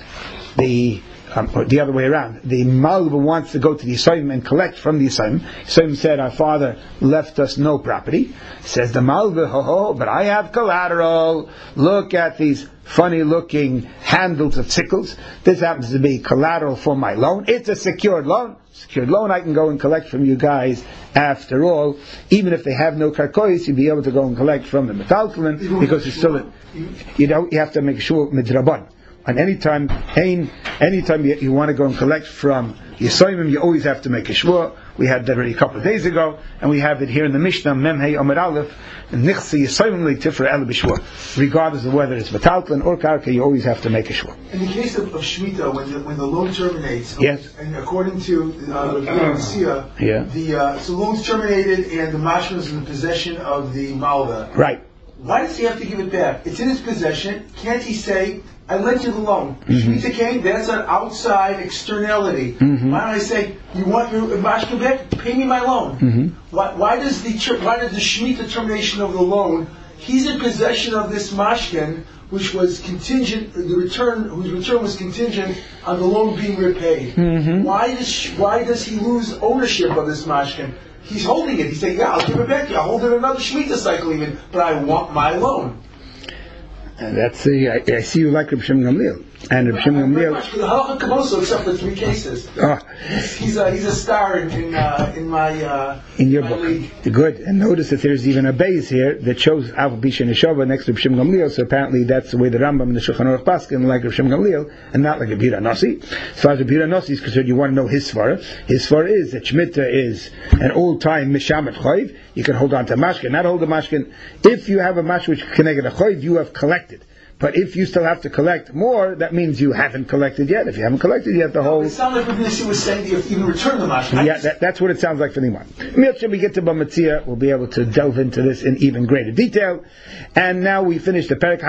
Or the other way around. The Malva wants to go to the Yisayim and collect from the Yisayim. Yisayim said, our father left us no property. Says the Malva, but I have collateral. Look at these funny looking handles of sickles. This happens to be collateral for my loan. It's a secured loan. Secured loan, I can go and collect from you guys. After all, even if they have no karkois, you'll be able to go and collect from the metalklin, because it's still, you have to make sure midraban. And anytime you want to go and collect from Yisayim, you always have to make a shvua. We had that already a couple of days ago, and we have it here in the Mishnah, Memhei Amar Aleph, Nichse Yisayim Leitifra El B'Shvua. Regardless of whether it's metalklin or karka, you always have to make a shvua. In the case of Shemitah, when the loan terminates, yes, and according to Sia, so the loan's terminated and the mashma is in the possession of the Malva. Right. Why does he have to give it back? It's in his possession. Can't he say, I lent you the loan? Shemitah came, that's an outside externality. Why don't I say, you want your mashkin back? Pay me my loan. Why does the Shemitah termination of the loan, he's in possession of this mashkin, which was contingent, whose return was contingent on the loan being repaid. Why does he lose ownership of this mashkin? He's holding it. He's saying, I'll give it back to you. I'll hold it another Shemitah cycle even, but I want my loan. And that's I see you like Reb Shimon Gamliel. And Reb Shimon Gamliel, the Halacha Kamoso, except for 3 cases. He's a star in your book. League. Good. And notice that there's even a base here that shows Av Bisha Neshova next to Reb Shimon Gamliel. So apparently that's the way the Rambam and the Shulchan Aruch Paskin like Reb Shimon Gamliel, and not like Reb Yehuda Nossi. As far as Reb Yehuda Nossi is concerned, you want to know his svara. His svara is that Shemitah is an old-time mishamet chayv. You can hold on to mashkin, not hold a mashkin. If you have a mashkin which connected a chayv, you have collected. But if you still have to collect more, that means you haven't collected yet. If you haven't collected yet, the whole... It sounds like Rabbi Nissi was saying that you have to even return the mashkin. Yeah, that's what it sounds like for the Imam. When we get to Bamatzia, we'll be able to delve into this in even greater detail. And now we finish the Perek,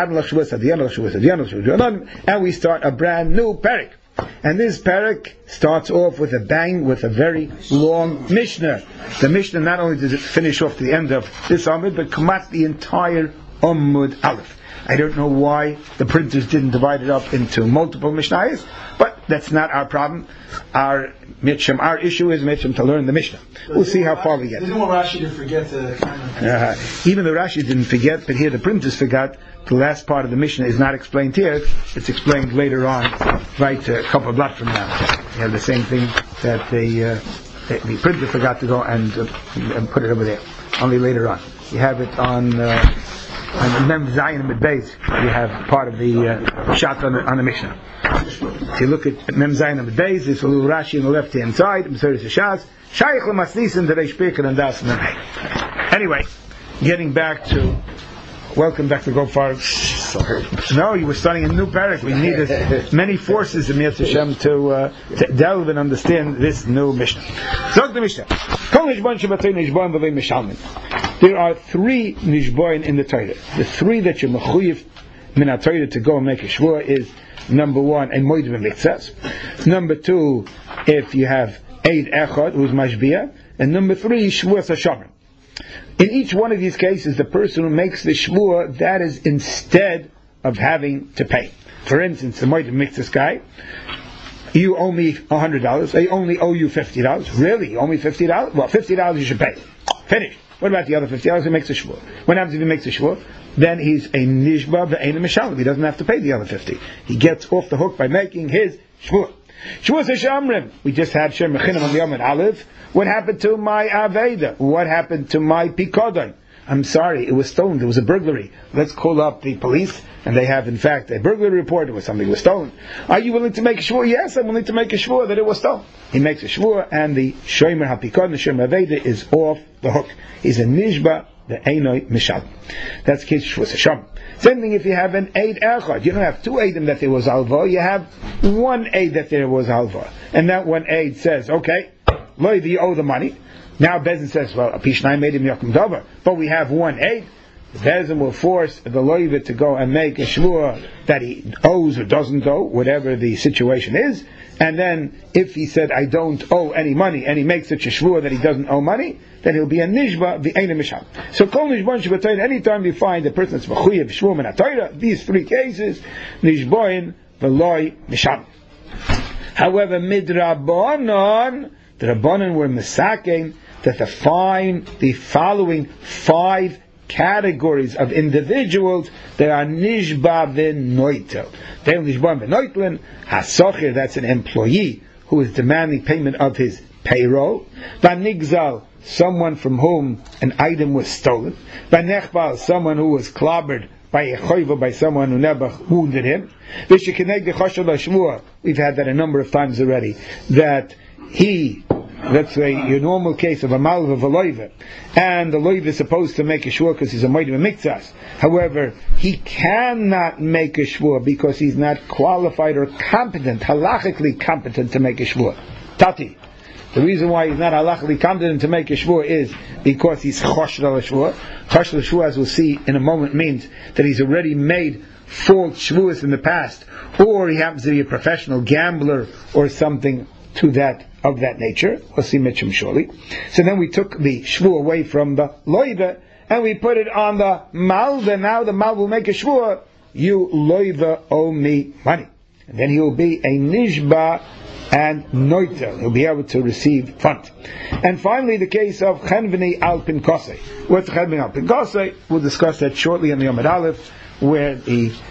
and we start a brand new Perek. And this Perek starts off with a bang, with a very long Mishnah. The Mishnah not only does it finish off to the end of this Amud, but commats the entire Amud Aleph. I don't know why the printers didn't divide it up into multiple Mishnayos, but that's not our problem. Our issue is to learn the Mishnah. We'll see how far we get. They didn't want Rashi to forget the Even though Rashi didn't forget, but here the printers forgot the last part of the Mishnah is not explained here. It's explained later on, right a couple of blocks from now. You have the same thing that the printer forgot to go and put it over there. Only later on. You have it on Mem Zayin Amud Beis. You have part of the shot on the Mishnah. If you look at Mem Zayin Amud Beis, there's a little Rashi on the left hand side. Anyway, getting back to welcome back to Gofar. No, you were starting a new parak. We needed many forces in Yetz Hashem to delve and understand this new Mishnah. So the Mishnah. There are 3 nishboin in the Torah. The 3 that you're mechuyev min ha-Torah to go and make a shvua is, number 1, a moed v'mitzas. Number 2, if you have eid echad who's mashbia, and number 3, shvuas hashamrim. In each one of these cases, the person who makes the shvua, that is instead of having to pay. For instance, the moed v'mitzas guy, you owe me $100. I only owe you $50. Really? You owe me $50? Well, $50 you should pay. Finished. What about the other $50? He makes a shvua. What happens if he makes a shvua? Then he's a nishba v'ein mishalem. He doesn't have to pay the other $50. He gets off the hook by making his shvua. Shvua shamrim. We just had Shem Mechinam on the Yom Aleph. What happened to my aveda? What happened to my pikodon? I'm sorry, it was stolen. There was a burglary. Let's call up the police, and they have, in fact, a burglary report where something was stolen. Are you willing to make a shvua? Yes, I'm willing to make a shvua that it was stolen. He makes a shvua, and the shomer hapikon, the shomer aveda, is off the hook. He's a nishba, the einoi mishal. That's case shvua sesham. Same thing if you have an eid echad. You don't have 2 eidim that there was alva. You have 1 eid that there was alva, and that 1 eid says, okay, loiv, you owe the money. Now Bezin says, well, a Pishnai made him Yakum Dover, but we have 1 eid. Bezin will force the loiva to go and make a shvua that he owes or doesn't owe, whatever the situation is. And then, if he said, I don't owe any money, and he makes such a shvua that he doesn't owe money, then he'll be a nishba v'eina mishal. So, kol nishboin shebatoyin, anytime you find a person that's mechuyev shvua min ha-Torah, these 3 cases, nishboin v'loi mishal. However, midrabanon, the Rabbanan were misaking that the following 5 categories of individuals, they are nishba v'noitel. They are nishba v'noitlin, hasocher, that's an employee who is demanding payment of his payroll. V'nigzal, someone from whom an item was stolen. V'nechbal, someone who was clobbered by a choiva, by someone who never wounded him. We've had that a number of times already, that he, let's say, your normal case of a malva v'loiva, and the loiva is supposed to make a shvua because he's a moed v'mitzas. However, he cannot make a shvua because he's not qualified or competent, halachically competent to make a shvua. Tati. The reason why he's not halachically competent to make a shvua is because he's choshed al shvua. Choshed al shvua, as we'll see in a moment, means that he's already made false shvuas in the past, or he happens to be a professional gambler or something to that of that nature. We'll see Mitchum shortly. So then we took the shvua away from the loiva and we put it on the malva. Now the malva will make a shvua. You loiva owe me money, and then he will be a nishba and noitel. He'll be able to receive funds. And finally, the case of chenveni al pinkosei. What's chenveni al pinkosei? We'll discuss that shortly in the Yom Aleph, where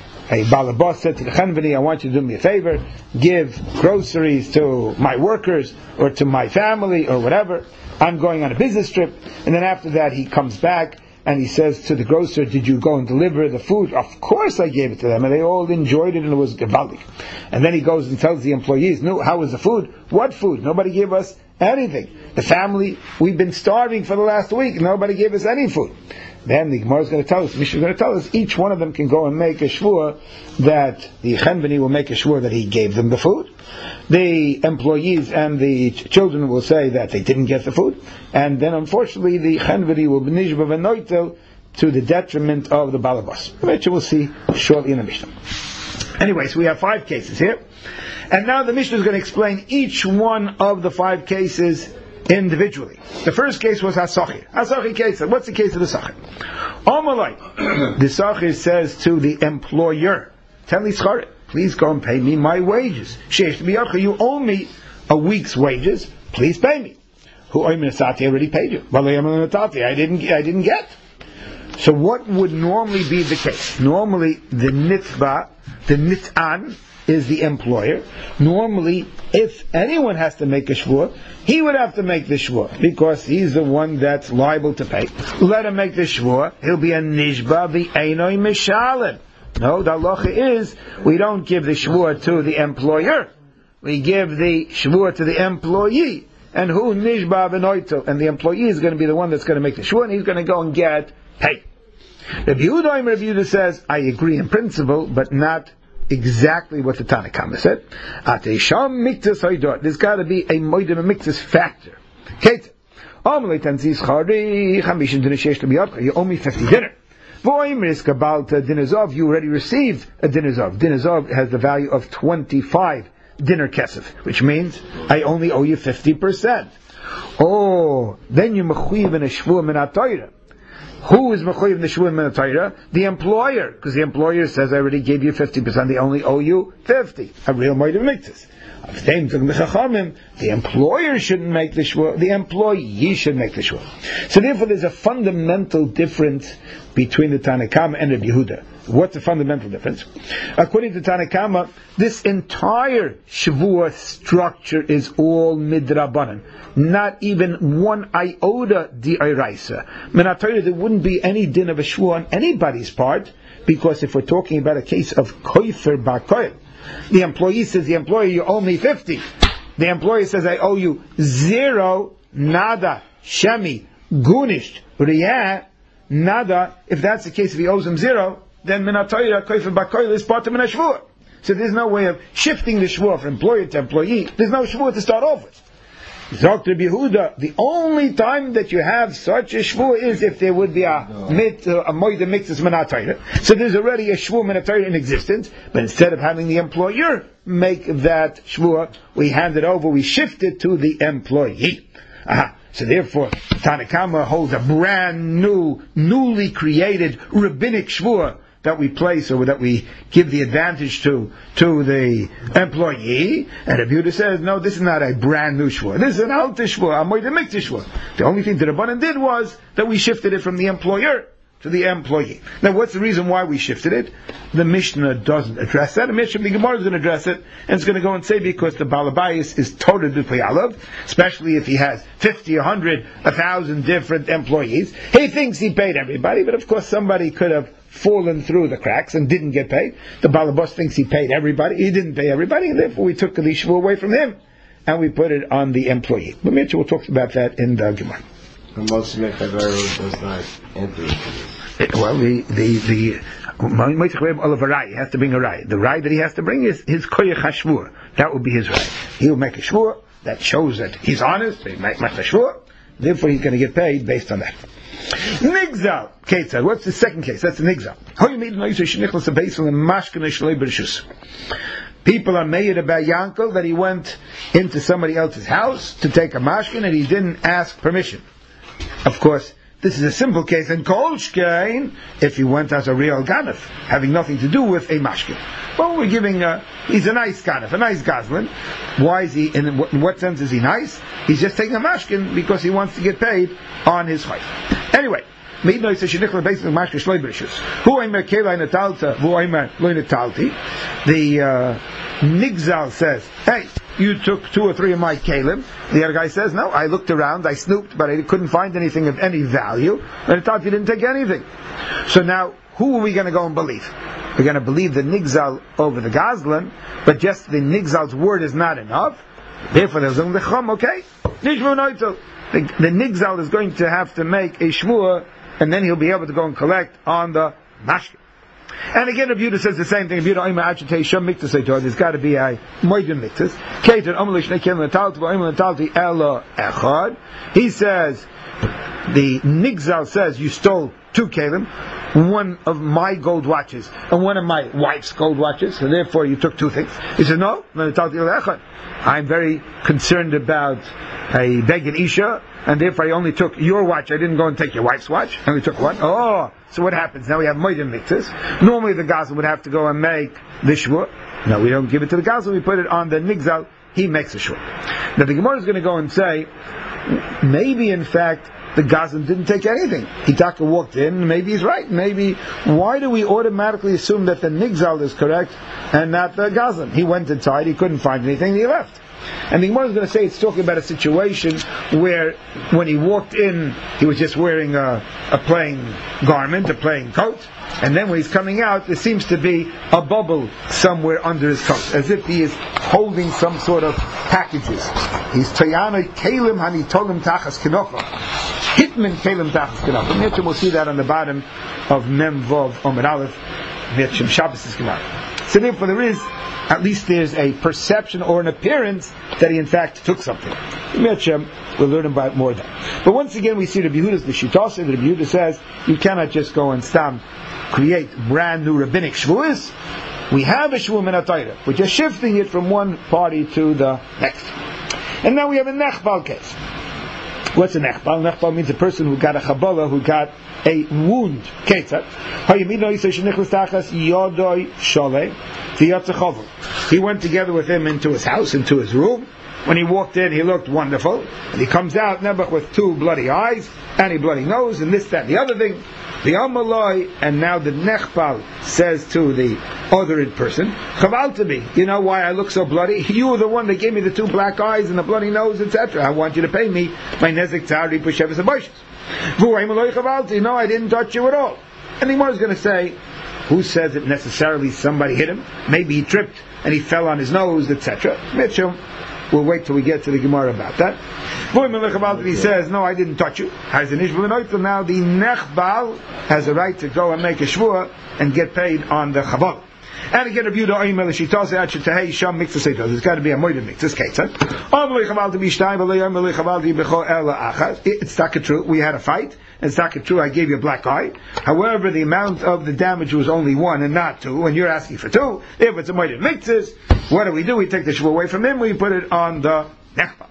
a balabas said to the chenveni, I want you to do me a favor, give groceries to my workers or to my family or whatever. I'm going on a business trip. And then after that he comes back and he says to the grocer, did you go and deliver the food? Of course I gave it to them, and they all enjoyed it, and it was gewaldig. And then he goes and tells the employees, no, how was the food? What food? Nobody gave us anything. The family, we've been starving for the last week, nobody gave us any food. Then the Gemara is going to tell us, Mishnah is going to tell us, each one of them can go and make a shvua that the chenveni will make a shvua that he gave them the food. The employees and the children will say that they didn't get the food, and then unfortunately the chenveni will be nishba v'noitel to the detriment of the balabas, which we'll see shortly in the Mishnah. Anyway, so we have 5 cases here, and now the Mishnah is going to explain each one of the 5 cases individually. The first case was Hasachir. Hasachir case. What's the case of the Sachir? Omalai. The Sachir says to the employer, tell me schar, please go and pay me my wages. You owe me a week's wages, please pay me. Who I already paid you. I didn't get. So what would normally be the case? Normally the nitba, the nit'an, is the employer. Normally, if anyone has to make a shvur, he would have to make the shvur, because he's the one that's liable to pay. Let him make the shvur, he'll be a nishba v'einoi mishalim. No, the halacha is, we don't give the shvur to the employer, we give the shvur to the employee. And who nishba v'noito? And the employee is going to be the one that's going to make the shvur, and he's going to go and get paid. Rabbi Yehuda says, I agree in principle, but not exactly what the Tanna Kama said. There's got to be a moedim miktas factor. You owe me 50 dinner. You already received a dinazov. Dinazov has the value of 25 dinner kesef, which means I only owe you 50%. Oh, then you mechuyev in a shvur min ha-Torah. Who is mechuyev in the shvur min ha-Torah? The employer, because the employer says I already gave you 50%, they only owe you 50. A real moedim miktas. The employer shouldn't make the shvur, the employee should make the shvur. So therefore there's a fundamental difference between the Tanna Kama and Rabbi Yehuda. What's the fundamental difference? According to Tanna Kama, this entire shvur structure is all midrabanan. Not even one iota d'oraisa. Minatayra, there wouldn't be any din of a shvur on anybody's part, because if we're talking about a case of koifer ba'koil, the employee says, the employer, you owe me 50. The employer says, I owe you 0, nada, shemi, gunisht, riyah, nada. If that's the case, if he owes him 0, then minatayra koifer ba'koil is part of min shvur. So there's no way of shifting the shvur from employer to employee. There's no shvur to start off with. Dr. Yehuda, the only time that you have such a shvur is if there would be a moedim miktas min ha-Torah. So there's already a shvur min ha-Torah in existence, but instead of having the employer make that shvur, we hand it over, we shift it to the employee. So therefore, Tanna Kama holds a brand new, newly created rabbinic shvur that we place, or that we give the advantage to the employee. And Rabbi Yehuda says, no, this is not a brand new shvur. This is an alter shvur, a moedim miktas shvur. The only thing the Rabbanan did was that we shifted it from the employer to the employee. Now, what's the reason why we shifted it? The Mishnah doesn't address that. The Gemara is going to address it, and it's going to go and say because the Balabayas is toted b'payalav, especially if he has 50, 100, 1,000 different employees. He thinks he paid everybody, but of course somebody could have fallen through the cracks and didn't get paid. The Balabas thinks he paid everybody. He didn't pay everybody, and therefore we took the shvur away from him and we put it on the employee. But Mitchell will talk about that in the Gemara. Most does not enter into this. Well, the he has to bring a rai. The rai that he has to bring is his koyach hashvur. That will be his rai. He will make a shvur that shows that he's honest. He makes a shvur. Therefore, he's going to get paid based on that. Nigzal. Ketzad. What's the second case? That's the nigzal. People are made about Yankel that he went into somebody else's house to take a mashkin and he didn't ask permission. Of course, this is a simple case. And Kolshkein, if he went as a real ganef, having nothing to do with a mashkin. Well, we're giving he's a nice ganef, a nice gazlan. Why is he, in what sense is he nice? He's just taking a mashkin because he wants to get paid on his chayv. Anyway, the Nigzal says, hey, you took 2 or 3 of my kalim. The other guy says, no, I looked around, I snooped, but I couldn't find anything of any value, and I thought you didn't take anything. So now, who are we going to go and believe? We're going to believe the Nigzal over the Gazlan, but just the Nigzal's word is not enough. Therefore, there's only Chum, okay? The Nigzal is going to have to make a shmur, and then he'll be able to go and collect on the mashkin. And again, Rabbi Yehuda says the same thing. There's got to be a moedim miktas. He says, the Nigzal says, you stole 2 kelim, one of my gold watches and one of my wife's gold watches, so therefore you took 2 things. He says, no, I'm very concerned about a beged isha, and therefore I only took your watch. I didn't go and take your wife's watch. I only took one. Oh, so what happens? Now we have moedim miktas. Normally the Gazel would have to go and make the shvur. No, we don't give it to the Gazel. We put it on the Nigzal. He makes a shvur. Now the Gemara is going to go and say, maybe in fact the Gazan didn't take anything. Hitaka walked in, maybe he's right. Maybe, why do we automatically assume that the Nigzal is correct and not the Gazan? He went inside, he couldn't find anything, he left. And the Gemara is going to say it's talking about a situation where when he walked in, he was just wearing a plain garment, a plain coat, and then when he's coming out, there seems to be a bubble somewhere under his coat, as if he is holding some sort of packages. He's Tayana Kalim Hanitolim Tachas Kinocha. Hitman Kalim Tachas Kinocha. We'll see that on the bottom of Mem Vov Omer Aleph, Mirchim Shabbos is Gemara. So therefore at least there's a perception or an appearance that he in fact took something. We'll learn about more of that. But once again we see Rabbi Yehuda's L'shitasa. Rabbi Yehuda says you cannot just go and create brand new rabbinic shvuas. We have a shvuah min HaTorah. We're just shifting it from one party to the next. And now we have a nechbal case. What's a nechbal? Nechbal means a person who got a chabola, who got a wound. He went together with him into his house, into his room. When he walked in, he looked wonderful. And he comes out, Nebuch, with 2 bloody eyes, and a bloody nose, and this, that, and the other thing. The Amaloi, and now the Nechbal says to the othered person, Chaval to me, you know why I look so bloody? You were the one that gave me the 2 black eyes and the bloody nose, etc. I want you to pay me my Nezek Tzari Pushevis Aboshis. No, I didn't touch you at all. And the Gemara is going to say, who says that necessarily somebody hit him? Maybe he tripped and he fell on his nose, etc. Mitchell, we'll wait till we get to the Gemara about that. He says, no, I didn't touch you. Now the Nechbal has a right to go and make a shvuah and get paid on the Chabal. And again, Rabbi Yehuda Omer L'shitasa Achut Tehei Sham Mikzas Eidos. There's got to be a moed Mikzas Ketzad. It's not true. We had a fight. It's not true. I gave you a black eye. However, the amount of the damage was only 1 and not 2, and you're asking for 2. If it's a moed Mikzas, what do? We take the shvuah away from him. We put it on the Nechbal.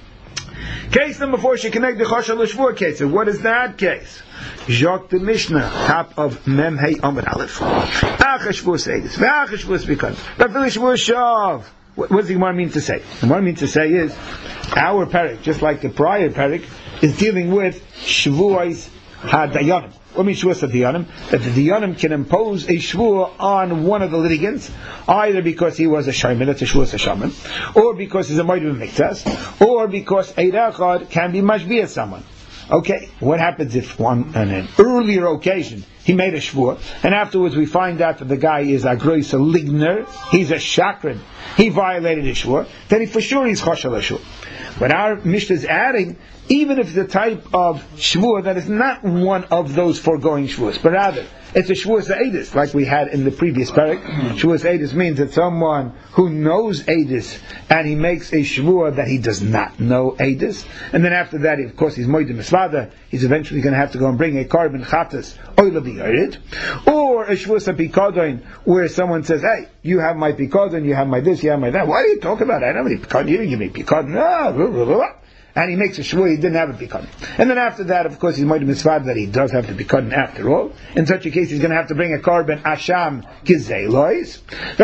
Case number 4, she connect the Chosha L'shvuah case. What is that case? Jok the Mishnah, top of Mem Hey Amud Aleph. Achashvuah Seidis. V'achashvuah Bikan. V'achashvuah Shav. What does the Gemara mean to say? The Gemara means to say is, our parak, just like the prior parak, is dealing with Shvuahs HaDayanim. What means Shvuahs HaDayanim? That the Dayanim can impose a Shvuah on one of the litigants, either because he was a Shayman, that's a Shvuahs HaShaman, or because he's a Moed Mikzas, or because Eid Echad can be Mashbiah someone. Okay, what happens if on an earlier occasion he made a shvuah, and afterwards we find out that the guy is a grois ligner, he's a shakran, he violated his shvuah, then for sure he's choshel shvuah. But our Mishnah is adding, even if the type of shvuah that is not one of those foregoing shvuahs, but rather it's a shvuah eidus, like we had in the previous parak. Shvuah eidus means that someone who knows eidus and he makes a shvuah that he does not know eidus, and then after that, of course, he's moed misvada. He's eventually going to have to go and bring a carbon chatas oila biyarid, or a shvuah pikadon where someone says, "Hey, you have my pikadon, you have my this, you have my that. Why do you talk about that? I don't have any pikadon. You didn't give me pikadon." No, blah, blah, blah. And he makes a shvuah, he didn't have a pikadon. And then after that, of course, he's moed misvada that he does have the pikadon after all. In such a case, he's going to have to bring a carbon asham gizelois.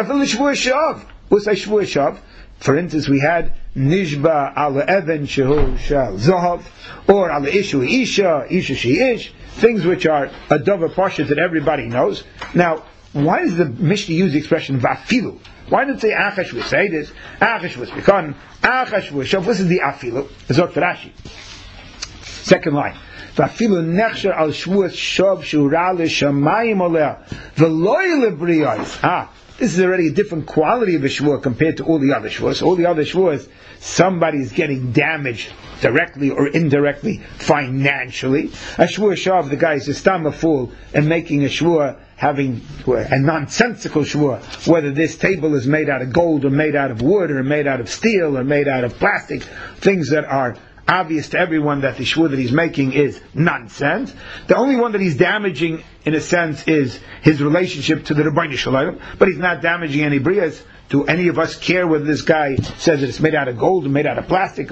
What's a shvuah shav? For instance, we had nishba ala even shehu shal zahav, or ala ishu isha she ish, things which are a dover pashut that everybody knows. Now, why does the Mishnah use the expression vafilu? Why did it say achash was say this? Achash was become achash was shav. This is the afilu. Zok Rashi. Second line. Vafilu nechsher al shvuas shav shura l'shamayim oleh v'loy lebriyos. This is already a different quality of a shvuah compared to all the other shvuahs. All the other shvuahs, somebody is getting damaged directly or indirectly financially. A shvuah shav, the guy is just a fool and making a shvuah, having a nonsensical shvuah, whether this table is made out of gold or made out of wood or made out of steel or made out of plastic, things that are obvious to everyone that the shvuah that he's making is nonsense. The only one that he's damaging, in a sense, is his relationship to the Rebbeinu Shalom, but he's not damaging any brias. Do any of us care whether this guy says that it's made out of gold or made out of plastic?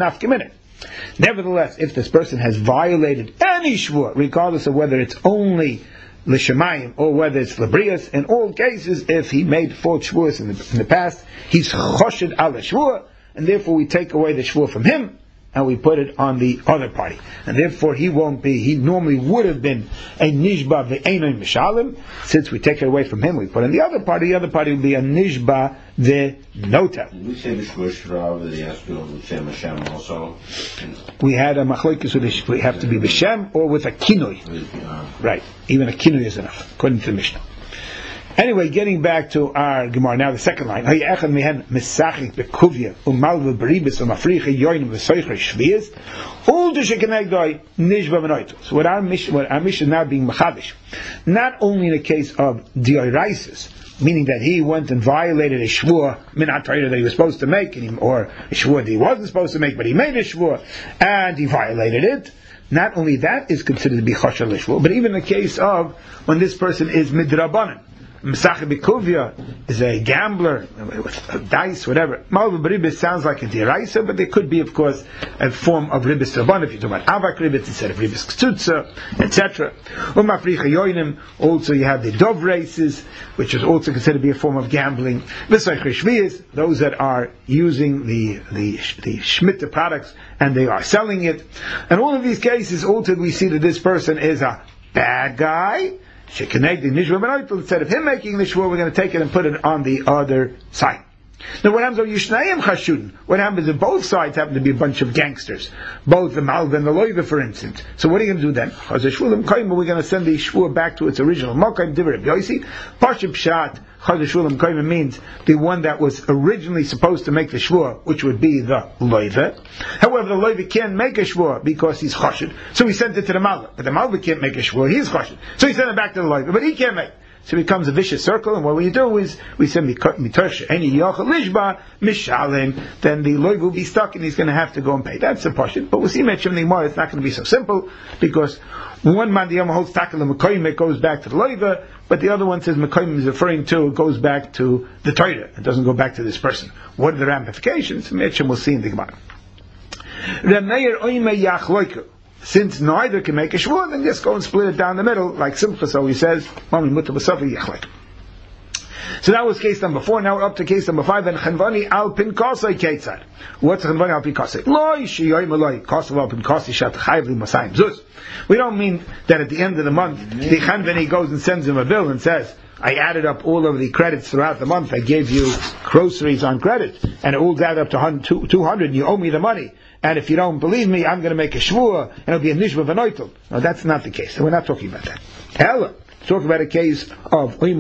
Nevertheless, if this person has violated any shvuah, regardless of whether it's only l'shamayim or whether it's lebrias, in all cases, if he made false shvuahs in the past, he's choshed al shvuah, and therefore we take away the shvuah from him, and we put it on the other party. And therefore he normally would have been a nishba ve'einoy mishalim. Since we take it away from him, we put on the other party will be a nishba ve'nota. Did we say the shvuah shrav that he has to do with Shem Hashem also? We had a machlokes with this. We have to be b'shem or with a kinoi. Right. Even a kinoi is enough, according to the Mishnah. Anyway, getting back to our Gemara now, the second line. So what our mission now being machadish, not only in the case of dioiresis, meaning that he went and violated a shvuah minat Torah that he was supposed to make, or a shvuah that he wasn't supposed to make, but he made a shvuah and he violated it. Not only that is considered to be chosher l'shvuah, but even in the case of when this person is midrabanan. Mesacheh B'Kuvya is a gambler with dice, whatever. Malva B'Ribis sounds like a diraisa, but there could be, of course, a form of Ribis Rabban if you talk about Avak Ribis instead of Ribis Ktsutza, etc. Umafricha Yoinim, also you have the Dov races, which is also considered to be a form of gambling. V'Soich Shvius, those that are using the Shemitah products and they are selling it. And all of these cases, ultimately we see that this person is a bad guy. Instead of him making the shvuah, we're going to take it and put it on the other side. Now what happens What happens if both sides happen to be a bunch of gangsters? Both the Malva and the Loiva, for instance. So what are you going to do then? We're going to send the shvuah back to its original. Pashim Pshat Chazashulam means the one that was originally supposed to make the shvuah, which would be the Loiva. However, the Loiva can't make a shvuah because he's chashid. So we sent it to the Malva. But the Malva can't make a shvuah, he's chashid. So he sent it back to the Loiva, but he can't make it. So it becomes a vicious circle, and what we do is we say mitosh any yochel lishba mishalim. Then the loiv will be stuck, and he's going to have to go and pay. That's the portion. But we'll see mentioned in the Gemara. It's not going to be so simple because one man the Yom holds tackle and mekoyim, it goes back to the loiva, but the other one says mekoyim is referring to it goes back to the Torah. It doesn't go back to this person. What are the ramifications? Mentioned we'll see in the Gemara. Remeir oimei yachloiku. Since neither can make a shvuah, then just go and split it down the middle, like Simchas always says. So that was case number 4. Now we're up to case number 5. And Chanvani al Pinkosai Ketzad. What's Chanvani al Pinkosai? Loi shiyoim aloi kosav al Pinkosai shat chayv li masayim zuz. We don't mean that at the end of the month the Chanvani goes and sends him a bill and says, I added up all of the credits throughout the month. I gave you groceries on credit, and it all added up to 200. And you owe me the money. And if you don't believe me, I'm going to make a shvuah, and it'll be a nishba v'noitel. No, that's not the case. So we're not talking about that. Hella. Talk about a case of a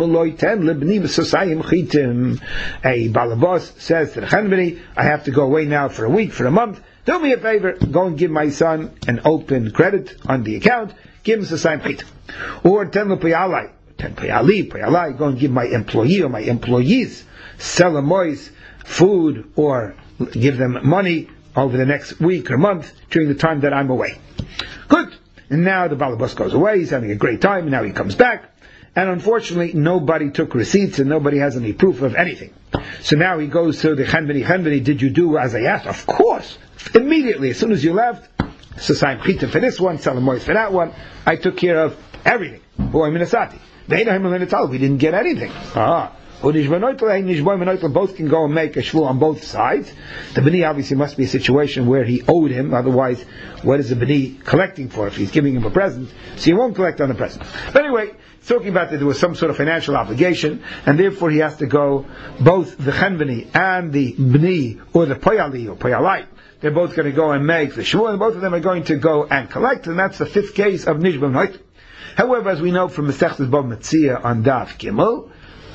balabos says to the Chanvani, I have to go away now for a week, for a month. Do me a favor, go and give my son an open credit on the account. Give him sasayim chit. Or ten payalai, go and give my employee or my employees salamois food or give them money over the next week or month during the time that I'm away. Good. And now the balabas goes away, he's having a great time, and now he comes back. And unfortunately, nobody took receipts and nobody has any proof of anything. So now he goes to the Chanvani, did you do as I asked? Of course. Immediately, as soon as you left, Sasayim Chita for this one, Salamois for that one, I took care of everything. Boy Minasati. We didn't get anything. Both can go and make a shvuah on both sides. The b'ni obviously must be a situation where he owed him, otherwise what is the b'ni collecting for if he's giving him a present? So he won't collect on the present. But anyway, talking about that there was some sort of financial obligation, and therefore he has to go, both the Chanvani and the b'ni, or the payali or payalai, they're both going to go and make the shvuah, and both of them are going to go and collect, and that's the 5th case of nishba v'noitel. However, as we know from Masechtas Bava Metzia on Daf Gimel,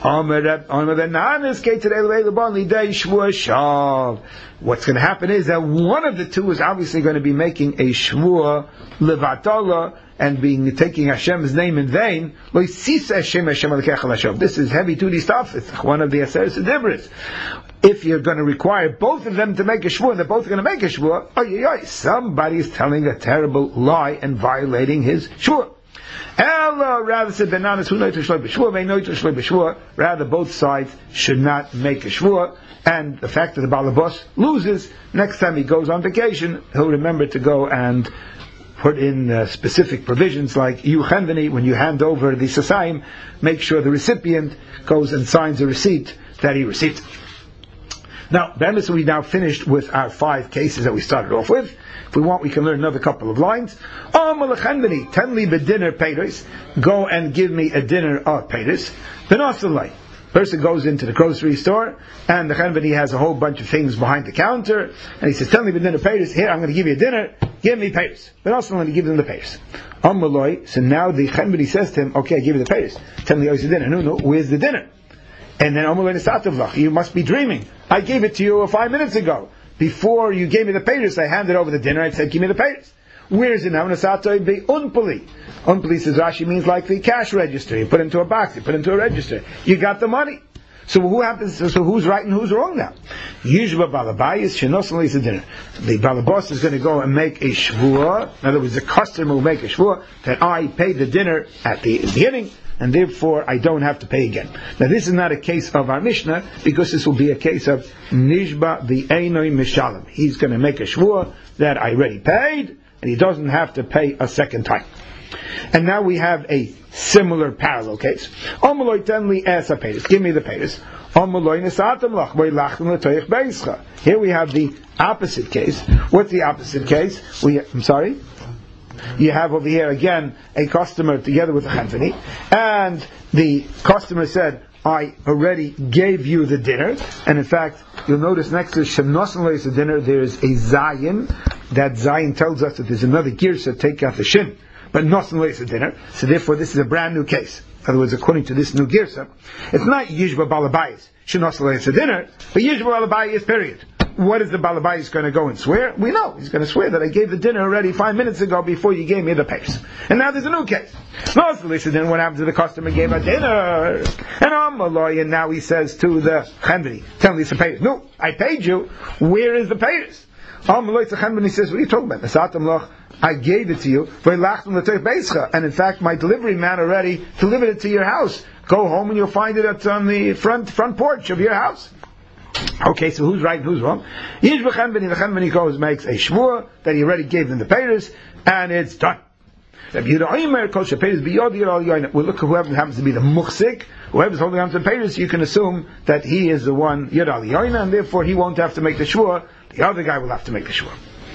what's going to happen is that one of the two is obviously going to be making a shvuah levatala and taking Hashem's name in vain. This is heavy duty stuff. It's one of the Aseres Dibros. If you're going to require both of them to make a shvuah, and they're both going to make a shvuah, somebody is telling a terrible lie and violating his shvuah. Rather said rather both sides should not make a shvuah, and the fact that the balabos loses, next time he goes on vacation, he'll remember to go and put in specific provisions like you Chanvani, when you hand over the sasayim, make sure the recipient goes and signs a receipt that he received. Now, Bemis, we now finished with our 5 cases that we started off with. If we want, we can learn another couple of lines. Tenli bedinner peiros. Go and give me a dinner of peiros. Benosalai. Person goes into the grocery store, and the Chenveni has a whole bunch of things behind the counter, and he says, "Tell me the dinner peiros. Here, I'm going to give you a dinner. Give me peiros." But also, when he gives him the peiros, so now the Chenveni says to him, "Okay, I give you the peiros. Tell me, where's the dinner? No, where's the dinner?" And then you must be dreaming. I gave it to you 5 minutes ago. Before you gave me the peiros, I handed over the dinner. I said, "Give me the peiros." Where is it now? Unpuli. Unpuli, says Rashi, means like the cash register. You put into a box, you put into a register. You got the money. So who's right and who's wrong now? Yishba Balabayis Shenosali is the dinner. The Balabas is going to go and make a shvua. In other words, the customer will make a shvua that I paid the dinner at the beginning, and therefore I don't have to pay again. Now this is not a case of our Mishnah, because this will be a case of Nishba V'Einoi Mishalim. He's going to make a shvua that I already paid, and he doesn't have to pay a second time. And now we have a similar parallel case. Give me the peiros. Here we have the opposite case. What's the opposite case? You have over here again a customer together with a Chenveni, and the customer said, "I already gave you the dinner." And in fact, you'll notice next to Shemnosan the dinner, there is a Zayin. That Zayin tells us that there's another Girsa, take out the Shin, but Nosan the dinner. So therefore, this is a brand new case. In other words, according to this new Girsa, it's not Yishba Balabayis, Shemnosan the dinner, but Yishba Balabayis, period. What is the Balabayis going to go and swear? We know. He's going to swear that I gave the dinner already 5 minutes ago before you gave me the peiros. And now there's a new case. Then what happens to the customer gave a dinner? And now he says to the Chenveni, "Tell me the peiros." "No, I paid you. Where is the peiros?" The Chenveni says, "What are you talking about? I gave it to you. And in fact, my delivery man already delivered it to your house. Go home and you'll find it on the front porch of your house." Okay, so who's right and who's wrong? The Chenveni goes, makes a shvur that he already gave them the peiros, and it's done. We'll look at whoever happens to be the muhsik, whoever's holding on to the peiros. You can assume that he is the one Yod Al Yoina, and therefore he won't have to make the shvur. The other guy will have to make the shvur.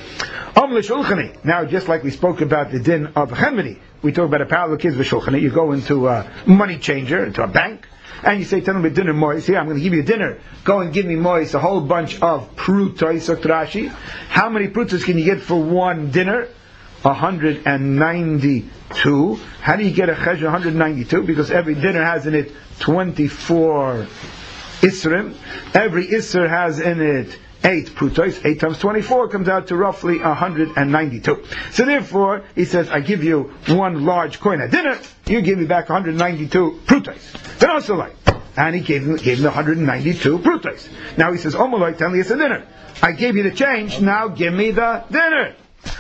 Now, just like we spoke about the din of Chenveni, we talk about a parallel case of Shulchani. You go into a money changer, into a bank, and you say, "Tell me dinner mois. Here, I'm going to give you a dinner. Go and give me mois, a whole bunch of prutos," Rashi. How many prutos can you get for one dinner? 192. How do you get a chesed 192? Because every dinner has in it 24 isrim. Every isr has in it 8 prutos. 8 times 24 comes out to roughly 192. So therefore, he says, "I give you one large coin at dinner, you give me back 192 prutos." Then also like, and he gave him the 192 prutos. Now he says, "Omoloi, tell me it's a dinner. I gave you the change, now give me the dinner."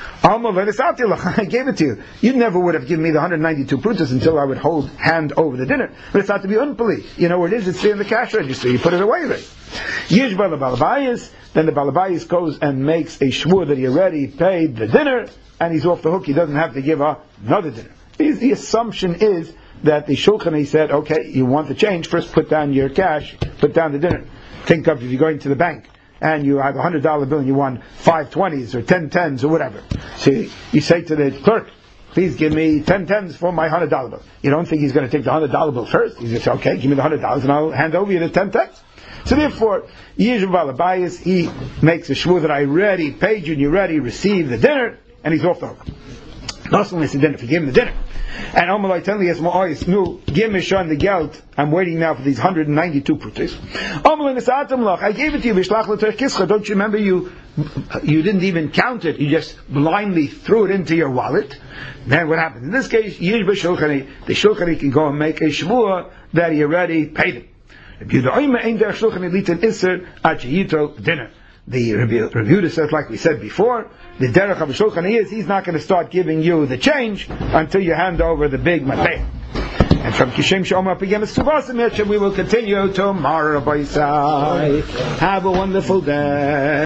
I gave it to you. You never would have given me the 192 prutos until I would hand over the dinner. But it's not to be unpoli. You know where it is? It's there in the cash register. You put it away there. Yishba the Balabayis. Then the Balabayis goes and makes a shvur that he already paid the dinner, and he's off the hook. He doesn't have to give another dinner. The assumption is that the Shulchan said, "Okay, you want the change? First, put down your cash. Put down the dinner." Think of if you're going to the bank and you have a $100 bill and you want 5 20s or 10 10s or whatever. So you say to the clerk, "Please give me 10 10s for my $100 bill." You don't think he's going to take the $100 bill first. He's going to say, "Okay, give me the $100 and I'll hand over you the 10 10s." So therefore, Yishba Balabayis, he makes a shvur that I already paid you and you already received the dinner, and he's off the hook. Not only the dinner, if you give him the dinner. And Omalai telling us, "Ma'ois, nu, give me Shon the geld. I'm waiting now for these 192 prutos." I gave it to you, don't you remember you didn't even count it, you just blindly threw it into your wallet. Then what happened? In this case, Yishba Shulchani, the Shulchani can go and make a shvur that he already paid him. Dinner. The Rebuta says, like we said before, the derech of Shulchan is he's not going to start giving you the change until you hand over the big mateh. And from Kishem Shomar Pigam Suvasim, we will continue tomorrow. Have a wonderful day.